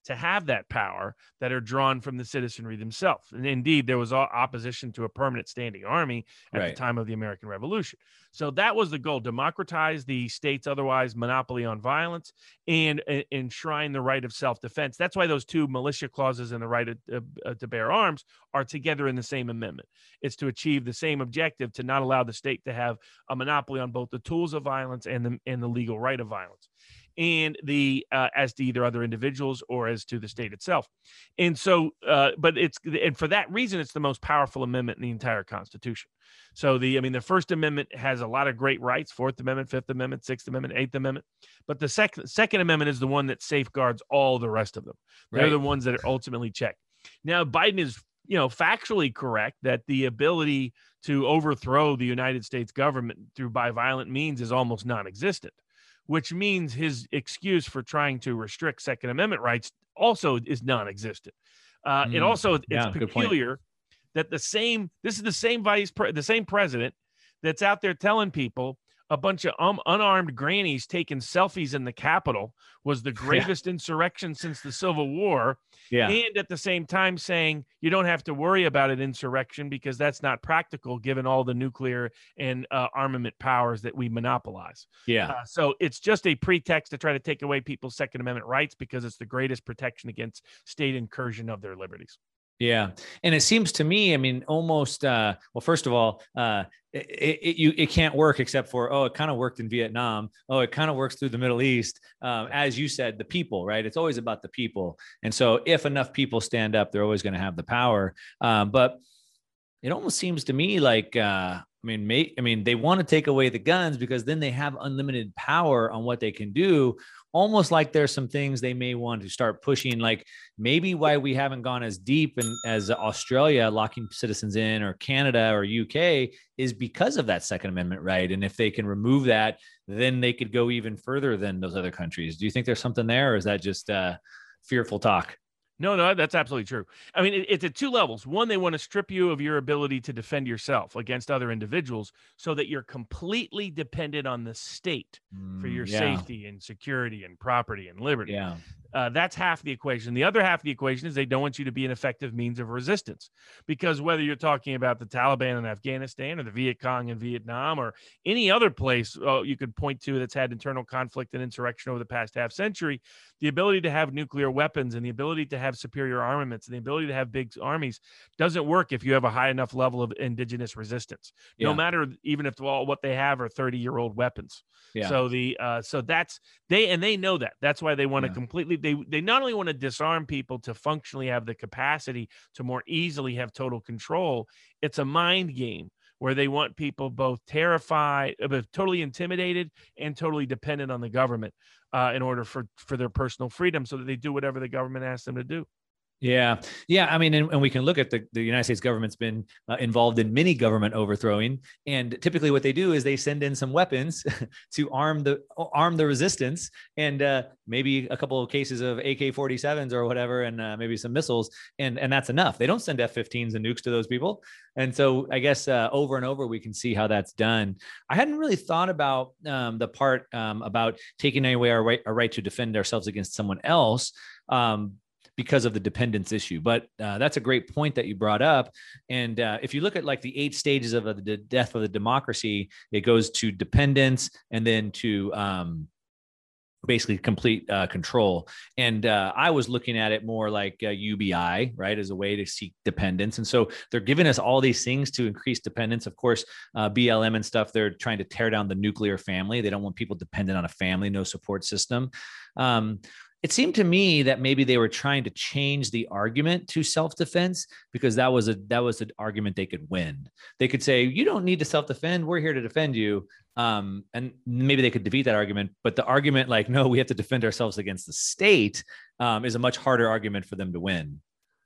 [SPEAKER 2] to have that power that are drawn from the citizenry themselves. And indeed, there was opposition to a permanent standing army at
[SPEAKER 1] Right.
[SPEAKER 2] the time of the American Revolution. So that was the goal: democratize the state's otherwise monopoly on violence and uh, enshrine the right of self-defense. That's why those two militia clauses and the right to, uh, to bear arms are together in the same amendment. It's to achieve the same objective, to not allow the state to have a monopoly on both the tools of violence and the, and the legal right of violence, and the uh, as to either other individuals or as to the state itself. And so, uh, but it's and for that reason, it's the most powerful amendment in the entire Constitution. So the, I mean, the First Amendment has a lot of great rights: Fourth Amendment, Fifth Amendment, Sixth Amendment, Eighth Amendment. But the second Second Amendment is the one that safeguards all the rest of them. They're
[SPEAKER 1] Right.
[SPEAKER 2] the ones that are ultimately checked. Now, Biden is, you know, factually correct that the ability to overthrow the United States government through by violent means is almost non-existent, which means his excuse for trying to restrict Second Amendment rights also is non-existent. Uh, it
[SPEAKER 1] Mm,
[SPEAKER 2] also it's
[SPEAKER 1] yeah, good point.
[SPEAKER 2] peculiar that the same this is the same vice pre- the same president that's out there telling people a bunch of um, unarmed grannies taking selfies in the Capitol was the gravest yeah. insurrection since the Civil War.
[SPEAKER 1] Yeah.
[SPEAKER 2] And at the same time saying you don't have to worry about an insurrection because that's not practical given all the nuclear and uh, armament powers that we monopolize.
[SPEAKER 1] Yeah.
[SPEAKER 2] Uh, so it's just a pretext to try to take away people's Second Amendment rights because it's the greatest protection against state incursion of their liberties.
[SPEAKER 1] Yeah. And it seems to me, I mean, almost, uh, well, first of all, uh, it, it, you, it can't work except for, oh, it kind of worked in Vietnam. Oh, it kind of works through the Middle East. Um, as you said, the people, right? It's always about the people. And so if enough people stand up, they're always going to have the power. Um, but it almost seems to me like, uh, I mean, may, I mean, they want to take away the guns because then they have unlimited power on what they can do. Almost like there's some things they may want to start pushing, like maybe why we haven't gone as deep in, as Australia locking citizens in, or Canada or U K, is because of that Second Amendment right. And if they can remove that, then they could go even further than those other countries. Do you think there's something there, or is that just uh, fearful talk?
[SPEAKER 2] No, no, that's absolutely true. I mean, it, it's at two levels. One, they want to strip you of your ability to defend yourself against other individuals so that you're completely dependent on the state mm, for your yeah. safety and security and property and liberty.
[SPEAKER 1] Yeah.
[SPEAKER 2] Uh, that's half the equation. The other half of the equation is they don't want you to be an effective means of resistance, because whether you're talking about the Taliban in Afghanistan or the Viet Cong in Vietnam or any other place uh, you could point to that's had internal conflict and insurrection over the past half century, the ability to have nuclear weapons and the ability to have superior armaments and the ability to have big armies doesn't work if you have a high enough level of indigenous resistance, yeah. no matter even if all what they have are thirty year old weapons. Yeah. So the uh, so that's they and they know that. That's why they want to yeah. completely. They they not only want to disarm people to functionally have the capacity to more easily have total control. It's a mind game where they want people both terrified, both totally intimidated and totally dependent on the government uh, in order for, for their personal freedom, so that they do whatever the government asks them to do.
[SPEAKER 1] Yeah. Yeah. I mean, and, and we can look at the, the United States government's been uh, involved in many government overthrowing. And typically what they do is they send in some weapons to arm the arm the resistance, and uh, maybe a couple of cases of A K forty-sevens or whatever, and uh, maybe some missiles. And, and that's enough. They don't send F fifteens and nukes to those people. And so I guess uh, over and over, we can see how that's done. I hadn't really thought about um, the part um, about taking away our right, our right to defend ourselves against someone else. Um, because of the dependence issue. But uh, that's a great point that you brought up. And uh, if you look at like the eight stages of the death of the democracy, it goes to dependence and then to um, basically complete uh, control. And uh, I was looking at it more like uh, U B I, right, as a way to seek dependence. And so they're giving us all these things to increase dependence. Of course, uh, B L M and stuff, they're trying to tear down the nuclear family. They don't want people dependent on a family, no support system. Um, It seemed to me that maybe they were trying to change the argument to self-defense, because that was a that was an argument they could win. They could say, you don't need to self-defend. We're here to defend you. Um, and maybe they could defeat that argument. But the argument like, no, we have to defend ourselves against the state um, is a much harder argument for them to win.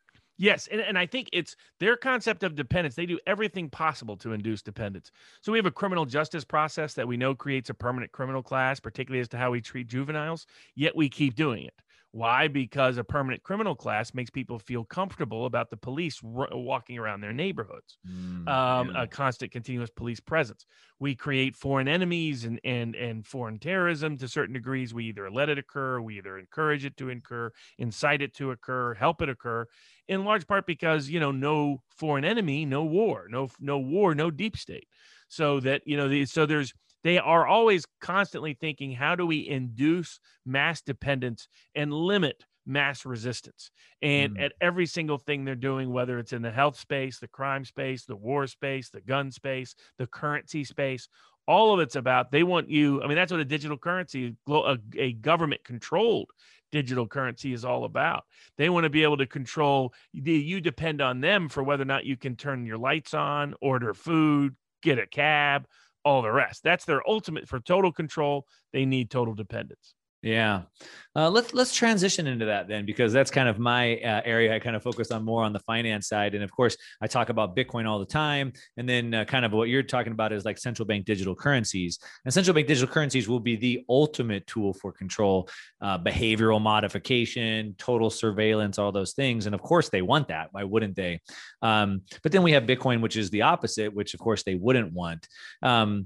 [SPEAKER 2] Yes, and, and I think it's their concept of dependence. They do everything possible to induce dependence. So we have a criminal justice process that we know creates a permanent criminal class, particularly as to how we treat juveniles, yet we keep doing it. Why? Because a permanent criminal class makes people feel comfortable about the police r- walking around their neighborhoods.
[SPEAKER 1] Mm,
[SPEAKER 2] Um,
[SPEAKER 1] yeah.
[SPEAKER 2] a constant, continuous police presence. We create foreign enemies and and and foreign terrorism to certain degrees. We either let it occur, we either encourage it to occur, incite it to occur, help it occur. In large part because you know, no foreign enemy, no war, no no war, no deep state. So that you know, the, so there's they are always constantly thinking, how do we induce mass dependence and limit mass resistance? And
[SPEAKER 1] Mm.
[SPEAKER 2] at every single thing they're doing, whether it's in the health space, the crime space, the war space, the gun space, the currency space, all of it's about they want you. I mean, that's what a digital currency, a, a government controlled digital currency is all about. They want to be able to control, you depend on them for whether or not you can turn your lights on, order food, get a cab, all the rest. That's their ultimate. For total control, they need total dependence.
[SPEAKER 1] Yeah. Uh, let's let's transition into that then, because that's kind of my uh, area. I kind of focus on more on the finance side, and of course, I talk about Bitcoin all the time. And then, uh, kind of what you're talking about is like central bank digital currencies. And central bank digital currencies will be the ultimate tool for control, uh, behavioral modification, total surveillance, all those things. And of course, they want that. Why wouldn't they? Um, but then we have Bitcoin, which is the opposite, which of course they wouldn't want. Um,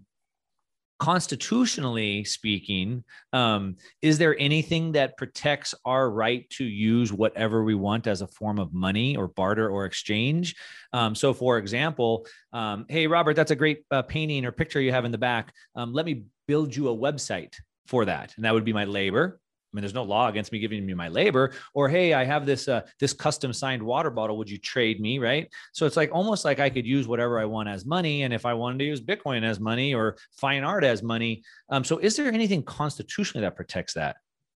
[SPEAKER 1] Constitutionally speaking, um, is there anything that protects our right to use whatever we want as a form of money or barter or exchange? Um, so, for example, um, hey, Robert, that's a great uh, painting or picture you have in the back. Um, let me build you a website for that. And that would be my labor. I mean, there's no law against me giving you my labor. Or, hey, I have this uh, this custom signed water bottle. Would you trade me? Right. So it's like almost like I could use whatever I want as money. And if I wanted to use Bitcoin as money or fine art as money. Um, so is there anything constitutionally that protects that?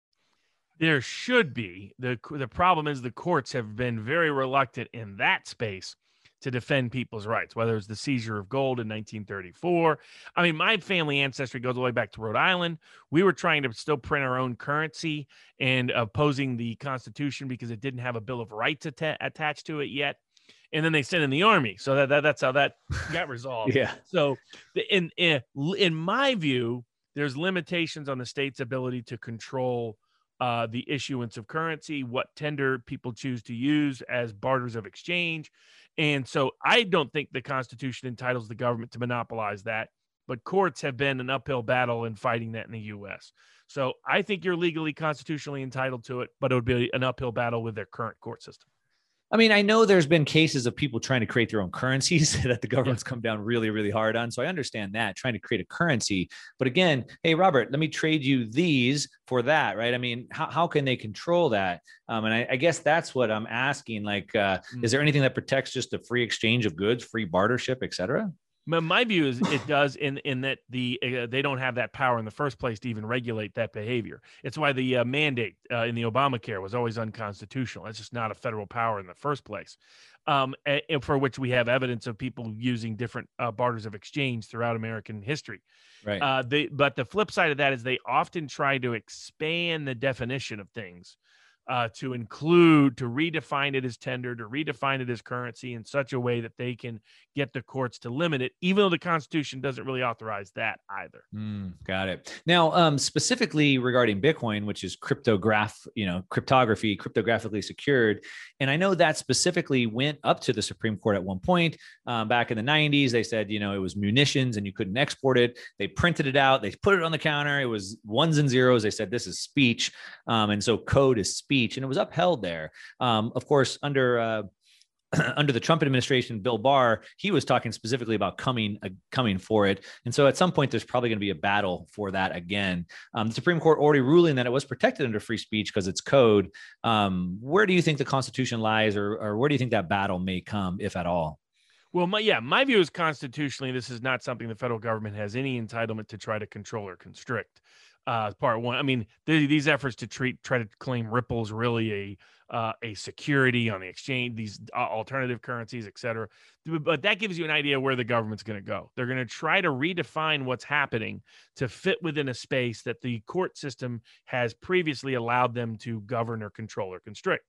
[SPEAKER 2] There should be. The, the problem is the courts have been very reluctant in that space to defend people's rights, whether it's the seizure of gold in nineteen thirty-four. I mean, my family ancestry goes all the way back to Rhode Island. We were trying to still print our own currency and opposing the Constitution because it didn't have a Bill of Rights att- attached to it yet. And then they sent in the army. So that, that that's how that got resolved.
[SPEAKER 1] Yeah.
[SPEAKER 2] So in, in, in my view, there's limitations on the state's ability to control uh, the issuance of currency, what tender people choose to use as barters of exchange. And so I don't think the Constitution entitles the government to monopolize that, but courts have been an uphill battle in fighting that in the U S. So I think you're legally constitutionally entitled to it, but it would be an uphill battle with their current court system.
[SPEAKER 1] I mean, I know there's been cases of people trying to create their own currencies that the government's
[SPEAKER 2] Yeah.
[SPEAKER 1] come down really, really hard on. So I understand that, trying to create a currency. But again, hey, Robert, let me trade you these for that, right? I mean, how, how can they control that? Um, and I, I guess that's what I'm asking. Like, uh,
[SPEAKER 2] Mm.
[SPEAKER 1] is there anything that protects just the free exchange of goods, free bartership, et cetera?
[SPEAKER 2] My, my view is it does in in that the uh, they don't have that power in the first place to even regulate that behavior. It's why the uh, mandate uh, in the Obamacare was always unconstitutional. It's just not a federal power in the first place, um, and, and for which we have evidence of people using different uh, barters of exchange throughout American history.
[SPEAKER 1] Right.
[SPEAKER 2] Uh, they, but the flip side of that is they often try to expand the definition of things uh, to include, to redefine it as tender, to redefine it as currency in such a way that they can get the courts to limit it, even though the Constitution doesn't really authorize that either.
[SPEAKER 1] Mm, got it. Now, um, specifically regarding Bitcoin, which is cryptograph, you know, cryptography, cryptographically secured, and I know that specifically went up to the Supreme Court at one point um, back in the nineties. They said, you know, it was munitions and you couldn't export it. They printed it out. They put it on the counter. It was ones and zeros. They said this is speech, um, and so code is speech, and it was upheld there. Um, of course, under uh, under the Trump administration, Bill Barr, he was talking specifically about coming uh, coming for it. And so at some point, there's probably going to be a battle for that again. Um, the Supreme Court already ruling that it was protected under free speech because it's code. Um, where do you think the Constitution lies, or, or where do you think that battle may come, if at all?
[SPEAKER 2] Well, my, yeah, my view is constitutionally, this is not something the federal government has any entitlement to try to control or constrict. Uh, part one. I mean, the, these efforts to treat, try to claim Ripple's really a uh, a security on the exchange, these uh, alternative currencies, et cetera. But that gives you an idea where the government's going to go. They're going to try to redefine what's happening to fit within a space that the court system has previously allowed them to govern or control or constrict.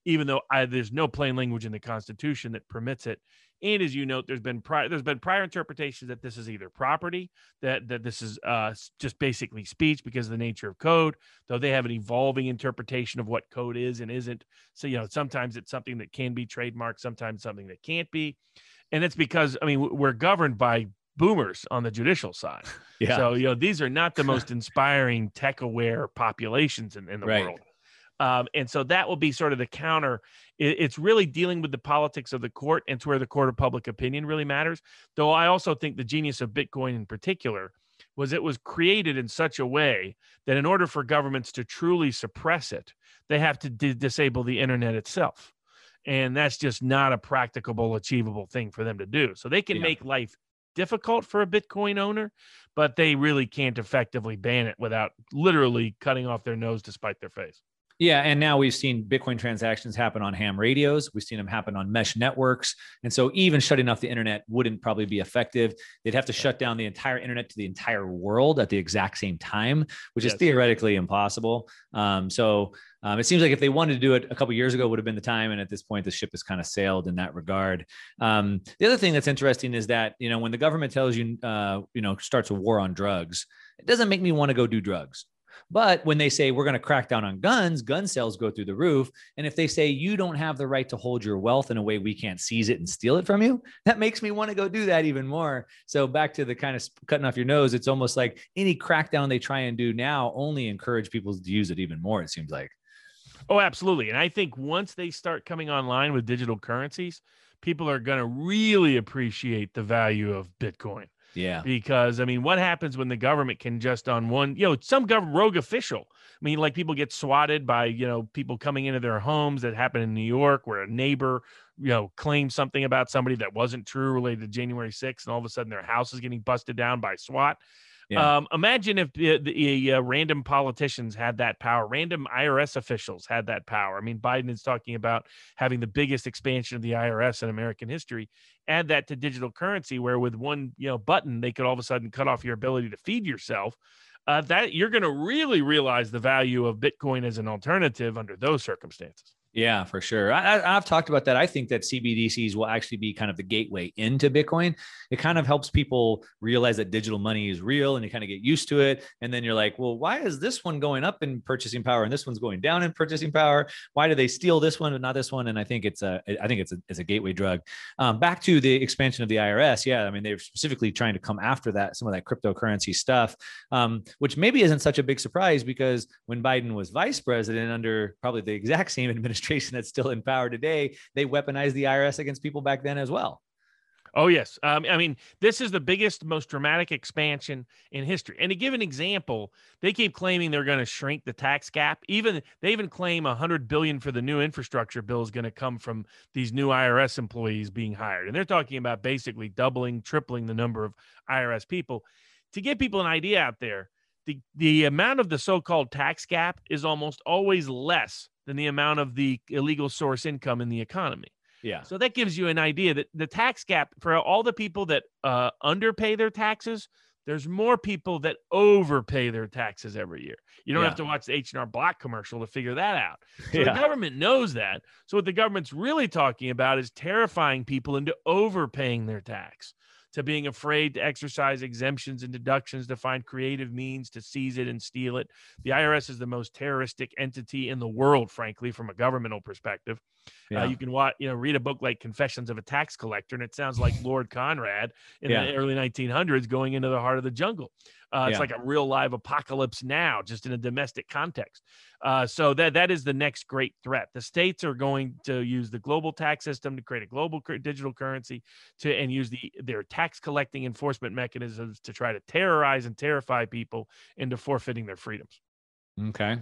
[SPEAKER 2] even though I, there's no plain language in the Constitution that permits it. And as you note, there's been prior there's been prior interpretations that this is either property, that that this is uh, just basically speech because of the nature of code. Though they have an evolving interpretation of what code is and isn't. So you know, sometimes it's something that can be trademarked, sometimes something that can't be, and it's because I mean we're governed by boomers on the judicial side.
[SPEAKER 1] Yeah.
[SPEAKER 2] So you know, these are not the most inspiring tech-aware populations in, in the
[SPEAKER 1] Right.
[SPEAKER 2] world. Um, and so that will be sort of the counter. It, it's really dealing with the politics of the court, and it's where the court of public opinion really matters. Though I also think the genius of Bitcoin in particular was it was created in such a way that in order for governments to truly suppress it, they have to di- disable the internet itself. And that's just not a practicable, achievable thing for them to do. So they can
[SPEAKER 1] Yeah.
[SPEAKER 2] make life difficult for a Bitcoin owner, but they really can't effectively ban it without literally cutting off their nose to spite their face.
[SPEAKER 1] Yeah, and now we've seen Bitcoin transactions happen on ham radios. We've seen them happen on mesh networks. And so even shutting off the internet wouldn't probably be effective. They'd have to shut down the entire internet to the entire world at the exact same time, which is
[SPEAKER 2] Yes.
[SPEAKER 1] theoretically impossible. Um, so um, it seems like if they wanted to do it a couple of years ago, would have been the time. And at this point, the ship has kind of sailed in that regard. Um, the other thing that's interesting is that, you know, when the government tells you, uh, you know, starts a war on drugs, it doesn't make me want to go do drugs. But when they say we're going to crack down on guns, gun sales go through the roof. And if they say you don't have the right to hold your wealth in a way we can't seize it and steal it from you, that makes me want to go do that even more. So back to the kind of cutting off your nose, it's almost like any crackdown they try and do now only encourage people to use it even more, it seems like.
[SPEAKER 2] Oh, absolutely. And I think once they start coming online with digital currencies, people are going to really appreciate the value of Bitcoin.
[SPEAKER 1] Yeah.
[SPEAKER 2] Because, I mean, what happens when the government can just on one, you know, some gov- rogue official, I mean, like people get swatted by, you know, people coming into their homes. That happened in New York where a neighbor, you know, claimed something about somebody that wasn't true related to January sixth. And all of a sudden their house is getting busted down by SWAT.
[SPEAKER 1] Yeah.
[SPEAKER 2] Um, imagine if the, the uh, random politicians had that power, random I R S officials had that power. I mean, Biden is talking about having the biggest expansion of the I R S in American history. Add that to digital currency, where with one you know button they could all of a sudden cut off your ability to feed yourself. Uh, that you're going to really realize the value of Bitcoin as an alternative under those circumstances.
[SPEAKER 1] Yeah, for sure. I, I, I've talked about that. I think that C B D Cs will actually be kind of the gateway into Bitcoin. It kind of helps people realize that digital money is real and you kind of get used to it. And then you're like, well, why is this one going up in purchasing power and this one's going down in purchasing power? Why do they steal this one but not this one? And I think it's a, I think it's a, it's a gateway drug. Um, back to the expansion of the I R S. Yeah, I mean, they're specifically trying to come after that, some of that cryptocurrency stuff, um, which maybe isn't such a big surprise because when Biden was vice president under probably the exact same administration that's still in power today, they weaponized the I R S against people back then as well.
[SPEAKER 2] Oh, yes. Um, I mean, this is the biggest, most dramatic expansion in history. And to give an example, they keep claiming they're going to shrink the tax gap. Even they even claim one hundred billion dollars for the new infrastructure bill is going to come from these new I R S employees being hired. And they're talking about basically doubling, tripling the number of I R S people. To give people an idea out there, the, the amount of the so-called tax gap is almost always less than the amount of the illegal source income in the economy.
[SPEAKER 1] Yeah.
[SPEAKER 2] So that gives you an idea that the tax gap for all the people that uh, underpay their taxes, there's more people that overpay their taxes every year. You don't
[SPEAKER 1] Yeah.
[SPEAKER 2] have to watch the H and R Block commercial to figure that out. So
[SPEAKER 1] Yeah.
[SPEAKER 2] the government knows that. So what the government's really talking about is terrifying people into overpaying their tax, to being afraid to exercise exemptions and deductions, to find creative means to seize it and steal it. The I R S is the most terroristic entity in the world, frankly, from a governmental perspective.
[SPEAKER 1] Yeah.
[SPEAKER 2] Uh, you can watch, you know, read a book like Confessions of a Tax Collector, and it sounds like Lord Conrad in
[SPEAKER 1] Yeah.
[SPEAKER 2] the early nineteen hundreds going into the heart of the jungle. Uh, it's
[SPEAKER 1] Yeah.
[SPEAKER 2] like a real live apocalypse now, just in a domestic context. Uh, so that that is the next great threat. The states are going to use the global tax system to create a global cur- digital currency to and use the their tax collecting enforcement mechanisms to try to terrorize and terrify people into forfeiting their freedoms.
[SPEAKER 1] Okay.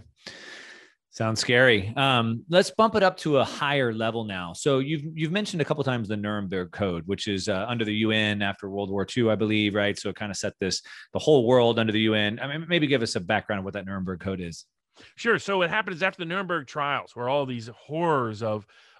[SPEAKER 1] Sounds scary. Um, let's bump it up to a higher level now. So you've you've mentioned a couple of times the Nuremberg Code, which is uh, under the U N after World War Two, I believe, right? So it kind of set this the whole world under the U N. I mean, maybe give us a background of what that Nuremberg Code is.
[SPEAKER 2] Sure. So what happens after the Nuremberg trials, where all these horrors of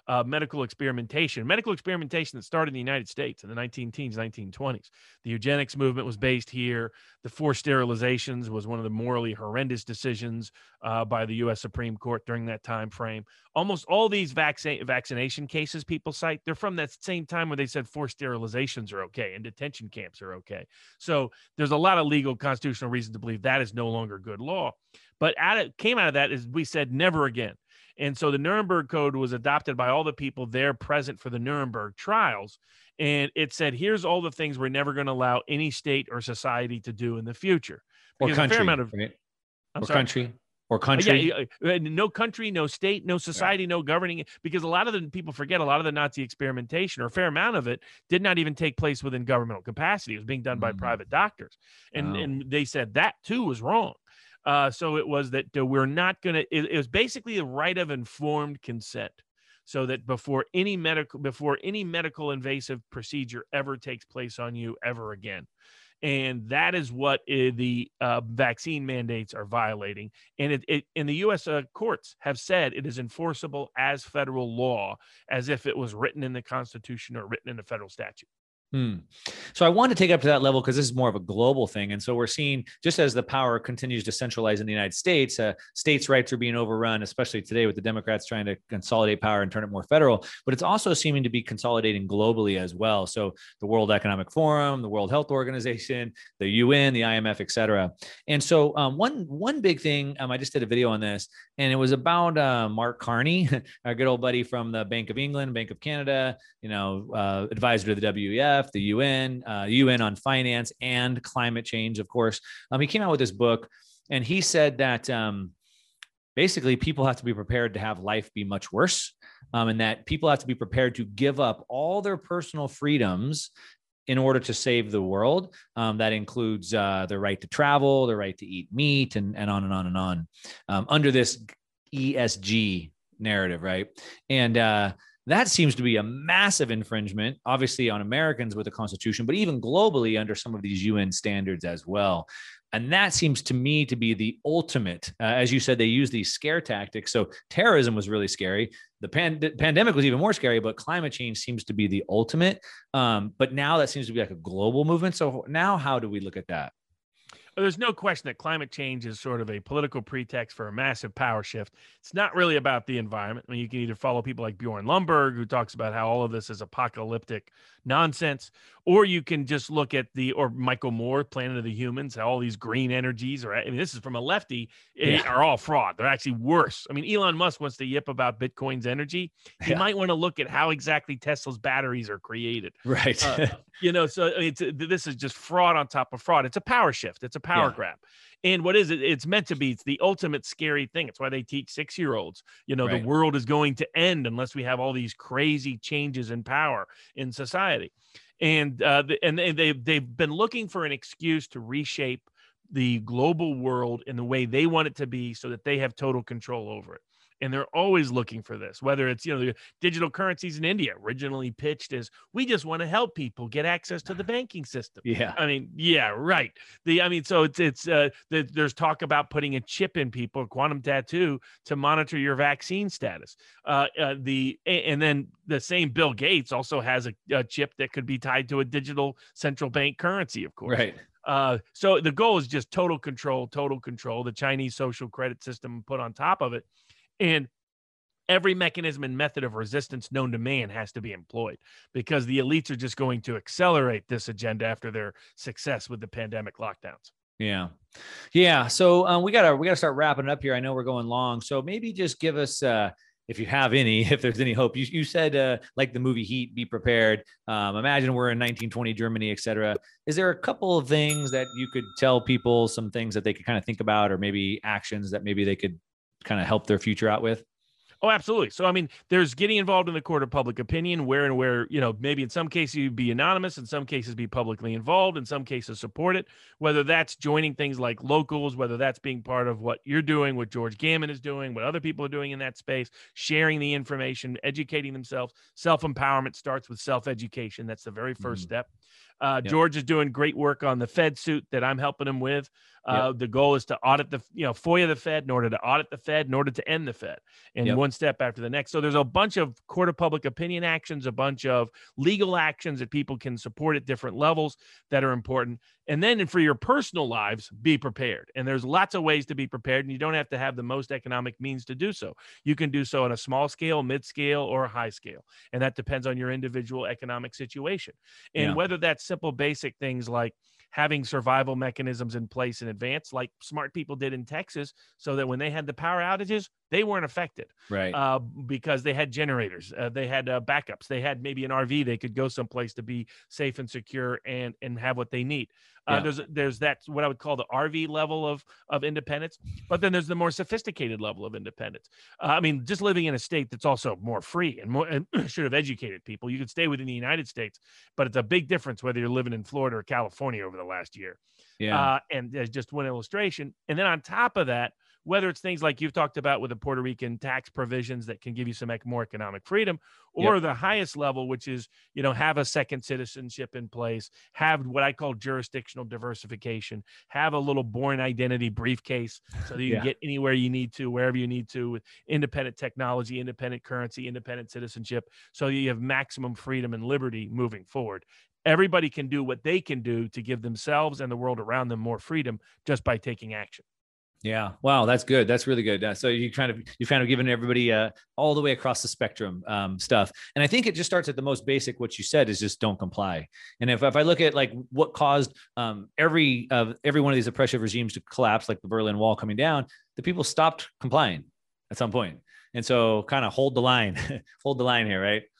[SPEAKER 2] uh, medical experimentation, medical experimentation that started in the United States in the nineteen teens, nineteen twenties. The eugenics movement was based here. The forced sterilizations was one of the morally horrendous decisions uh, by the U S Supreme Court during that time frame. Almost all these vaccine vaccination cases people cite, they're from that same time where they said forced sterilizations are okay and detention camps are okay. So there's a lot of legal constitutional reason to believe that is no longer good law. But out of, came out of that is we said never again. And so the Nuremberg Code was adopted by all the people there present for the Nuremberg trials. And it said, here's all the things we're never going to allow any state or society to do in the future.
[SPEAKER 1] Because or country, a fair amount
[SPEAKER 2] of,
[SPEAKER 1] right?
[SPEAKER 2] I'm
[SPEAKER 1] or
[SPEAKER 2] sorry?
[SPEAKER 1] country. Or country.
[SPEAKER 2] Yeah, no country, no state, no society, right. No governing. Because a lot of the people forget a lot of the Nazi experimentation, or a fair amount of it, did not even take place within governmental capacity. It was being done mm. by private doctors. And, oh. and they said that too was wrong. Uh, so it was that uh, we're not going to, it, it was basically a right of informed consent. So that before any medical, before any medical invasive procedure ever takes place on you ever again. And that is what uh, the uh, vaccine mandates are violating. And it, it and the U S uh, courts have said it is enforceable as federal law, as if it was written in the Constitution or written in a federal statute.
[SPEAKER 1] Hmm. So I want to take it up to that level because this is more of a global thing. And so we're seeing, just as the power continues to centralize in the United States, uh, states' rights are being overrun, especially today with the Democrats trying to consolidate power and turn it more federal. But it's also seeming to be consolidating globally as well. So the World Economic Forum, the World Health Organization, the U N, the I M F, et cetera. And so um, one, one big thing, um, I just did a video on this, and it was about uh, Mark Carney, our good old buddy from the Bank of England, Bank of Canada, you know, uh, advisor to the W E F, the U N, uh, U N on finance and climate change, of course. Um, he came out with this book, and he said that um, basically people have to be prepared to have life be much worse, um, and that people have to be prepared to give up all their personal freedoms in order to save the world. Um, that includes uh, the right to travel, the right to eat meat, and, and on and on and on, um, under this E S G narrative, right? And uh, that seems to be a massive infringement, obviously on Americans with the Constitution, but even globally under some of these U N standards as well. And that seems to me to be the ultimate. Uh, as you said, they use these scare tactics. So terrorism was really scary. The pand- pandemic was even more scary, but climate change seems to be the ultimate. Um, but now that seems to be like a global movement. So now how do we look at that?
[SPEAKER 2] There's no question that climate change is sort of a political pretext for a massive power shift. It's not really about the environment. I mean, you can either follow people like Bjorn Lomborg, who talks about how all of this is apocalyptic nonsense, or you can just look at the, or Michael Moore, Planet of the Humans, how all these green energies are, I mean, this is from a lefty, yeah. are all fraud. They're actually worse. I mean, Elon Musk wants to yip about Bitcoin's energy. He yeah. might want to look at how exactly Tesla's batteries are created.
[SPEAKER 1] Right.
[SPEAKER 2] uh, you know, so it's, this is just fraud on top of fraud. It's a power shift. It's a power yeah. grab. And what is it? It's meant to be. It's the ultimate scary thing. It's why they teach six-year-olds, you know, right. the world is going to end unless we have all these crazy changes in power in society. And uh, the, and they, they've been looking for an excuse to reshape the global world in the way they want it to be so that they have total control over it. And they're always looking for this, whether it's, you know, the digital currencies in India originally pitched as, we just want to help people get access to the banking system.
[SPEAKER 1] Yeah.
[SPEAKER 2] I mean, yeah, right. The, I mean, so it's, it's, uh, the, there's talk about putting a chip in people, a quantum tattoo, to monitor your vaccine status. Uh, uh, the, and then the same Bill Gates also has a, a chip that could be tied to a digital central bank currency, of course.
[SPEAKER 1] Right.
[SPEAKER 2] Uh, so the goal is just total control, total control, the Chinese social credit system put on top of it. And every mechanism and method of resistance known to man has to be employed, because the elites are just going to accelerate this agenda after their success with the pandemic lockdowns.
[SPEAKER 1] Yeah. Yeah. So um, we gotta, we gotta start wrapping it up here. I know we're going long, so maybe just give us, uh, if you have any, if there's any hope. You, you said, uh, like the movie Heat, be prepared. Um, imagine we're in nineteen twenty Germany, et cetera. Is there a couple of things that you could tell people, some things that they could kind of think about, or maybe actions that maybe they could kind of help their future out with?
[SPEAKER 2] Oh, absolutely. So, I mean, there's getting involved in the court of public opinion, where and where, you know, maybe in some cases you'd be anonymous, in some cases be publicly involved, in some cases support it, whether that's joining things like locals, whether that's being part of what you're doing, what George Gammon is doing, what other people are doing in that space, sharing the information, educating themselves. Self-empowerment starts with self-education. That's the very first mm-hmm. step. Uh,
[SPEAKER 1] Yep.
[SPEAKER 2] George is doing great work on the Fed suit that I'm helping him with. Uh,
[SPEAKER 1] Yep.
[SPEAKER 2] The goal is to audit the, you know, FOIA the Fed in order to audit the Fed, in order to end the Fed, and
[SPEAKER 1] Yep.
[SPEAKER 2] one step after the next. So there's a bunch of court of public opinion actions, a bunch of legal actions that people can support at different levels that are important. And then for your personal lives, be prepared. And there's lots of ways to be prepared, and you don't have to have the most economic means to do so. You can do so on a small scale, mid scale, or a high scale. And that depends on your individual economic situation. And
[SPEAKER 1] Yeah.
[SPEAKER 2] whether that's simple, basic things like having survival mechanisms in place in advance, like smart people did in Texas, so that when they had the power outages, they weren't affected,
[SPEAKER 1] Right.
[SPEAKER 2] uh, because they had generators, uh, they had uh, backups, they had maybe an R V, they could go someplace to be safe and secure and and have what they need. Uh,
[SPEAKER 1] Yeah.
[SPEAKER 2] there's there's that what I would call the R V level of of independence, but then there's the more sophisticated level of independence. Uh, I mean, just living in a state that's also more free and more and should have educated people. You could stay within the United States, but it's a big difference whether you're living in Florida or California over the last year.
[SPEAKER 1] Yeah.
[SPEAKER 2] Uh, and there's just one illustration. And then on top of that, whether it's things like you've talked about with the Puerto Rican tax provisions that can give you some ec- more economic freedom, or
[SPEAKER 1] Yep.
[SPEAKER 2] the highest level, which is, you know, have a second citizenship in place, have what I call jurisdictional diversification, have a little born identity briefcase so that you
[SPEAKER 1] Yeah.
[SPEAKER 2] can get anywhere you need to, wherever you need to, with independent technology, independent currency, independent citizenship, so you have maximum freedom and liberty moving forward. Everybody can do what they can do to give themselves and the world around them more freedom just by taking action.
[SPEAKER 1] Yeah. Wow. That's good. That's really good. Uh, so you kind of, you kind of given everybody uh, all the way across the spectrum um, stuff. And I think it just starts at the most basic. What you said is just don't comply. And if, if I look at like what caused um, every, uh, every one of these oppressive regimes to collapse, like the Berlin Wall coming down, the people stopped complying at some point. And so kind of hold the line, hold the line here. Right.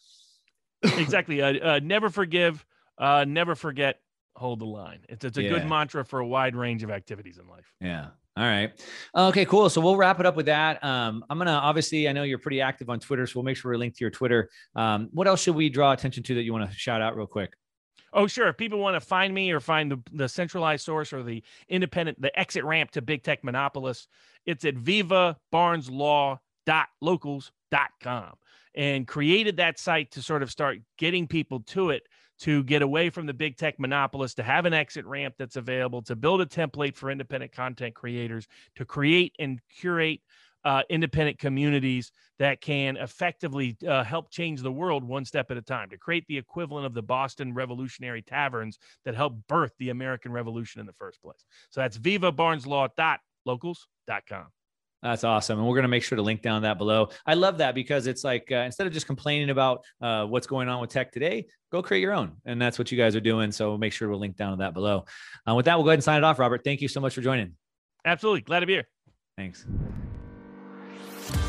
[SPEAKER 2] Exactly. Uh, uh, never forgive, uh, never forget, hold the line. It's, it's a good
[SPEAKER 1] Yeah.
[SPEAKER 2] mantra for a wide range of activities in life.
[SPEAKER 1] Yeah. All right. Okay, cool. So we'll wrap it up with that. Um, I'm going to, obviously, I know you're pretty active on Twitter, so we'll make sure we link to your Twitter. Um, what else should we draw attention to that you want to shout out real quick?
[SPEAKER 2] Oh, sure. If people want to find me or find the, the centralized source or the independent, the exit ramp to big tech monopolists, it's at viva barnes law dot locals dot com, and created that site to sort of start getting people to it, to get away from the big tech monopolists, to have an exit ramp that's available, to build a template for independent content creators, to create and curate uh, independent communities that can effectively uh, help change the world one step at a time, to create the equivalent of the Boston Revolutionary Taverns that helped birth the American Revolution in the first place. So that's viva barnes law dot locals dot com.
[SPEAKER 1] That's awesome. And we're going to make sure to link down that below. I love that because it's like, uh, instead of just complaining about uh, what's going on with tech today, go create your own. And that's what you guys are doing. So we'll make sure we'll link down to that below. Uh, with that, we'll go ahead and sign it off, Robert. Thank you so much for joining.
[SPEAKER 2] Absolutely. Glad to be here.
[SPEAKER 1] Thanks.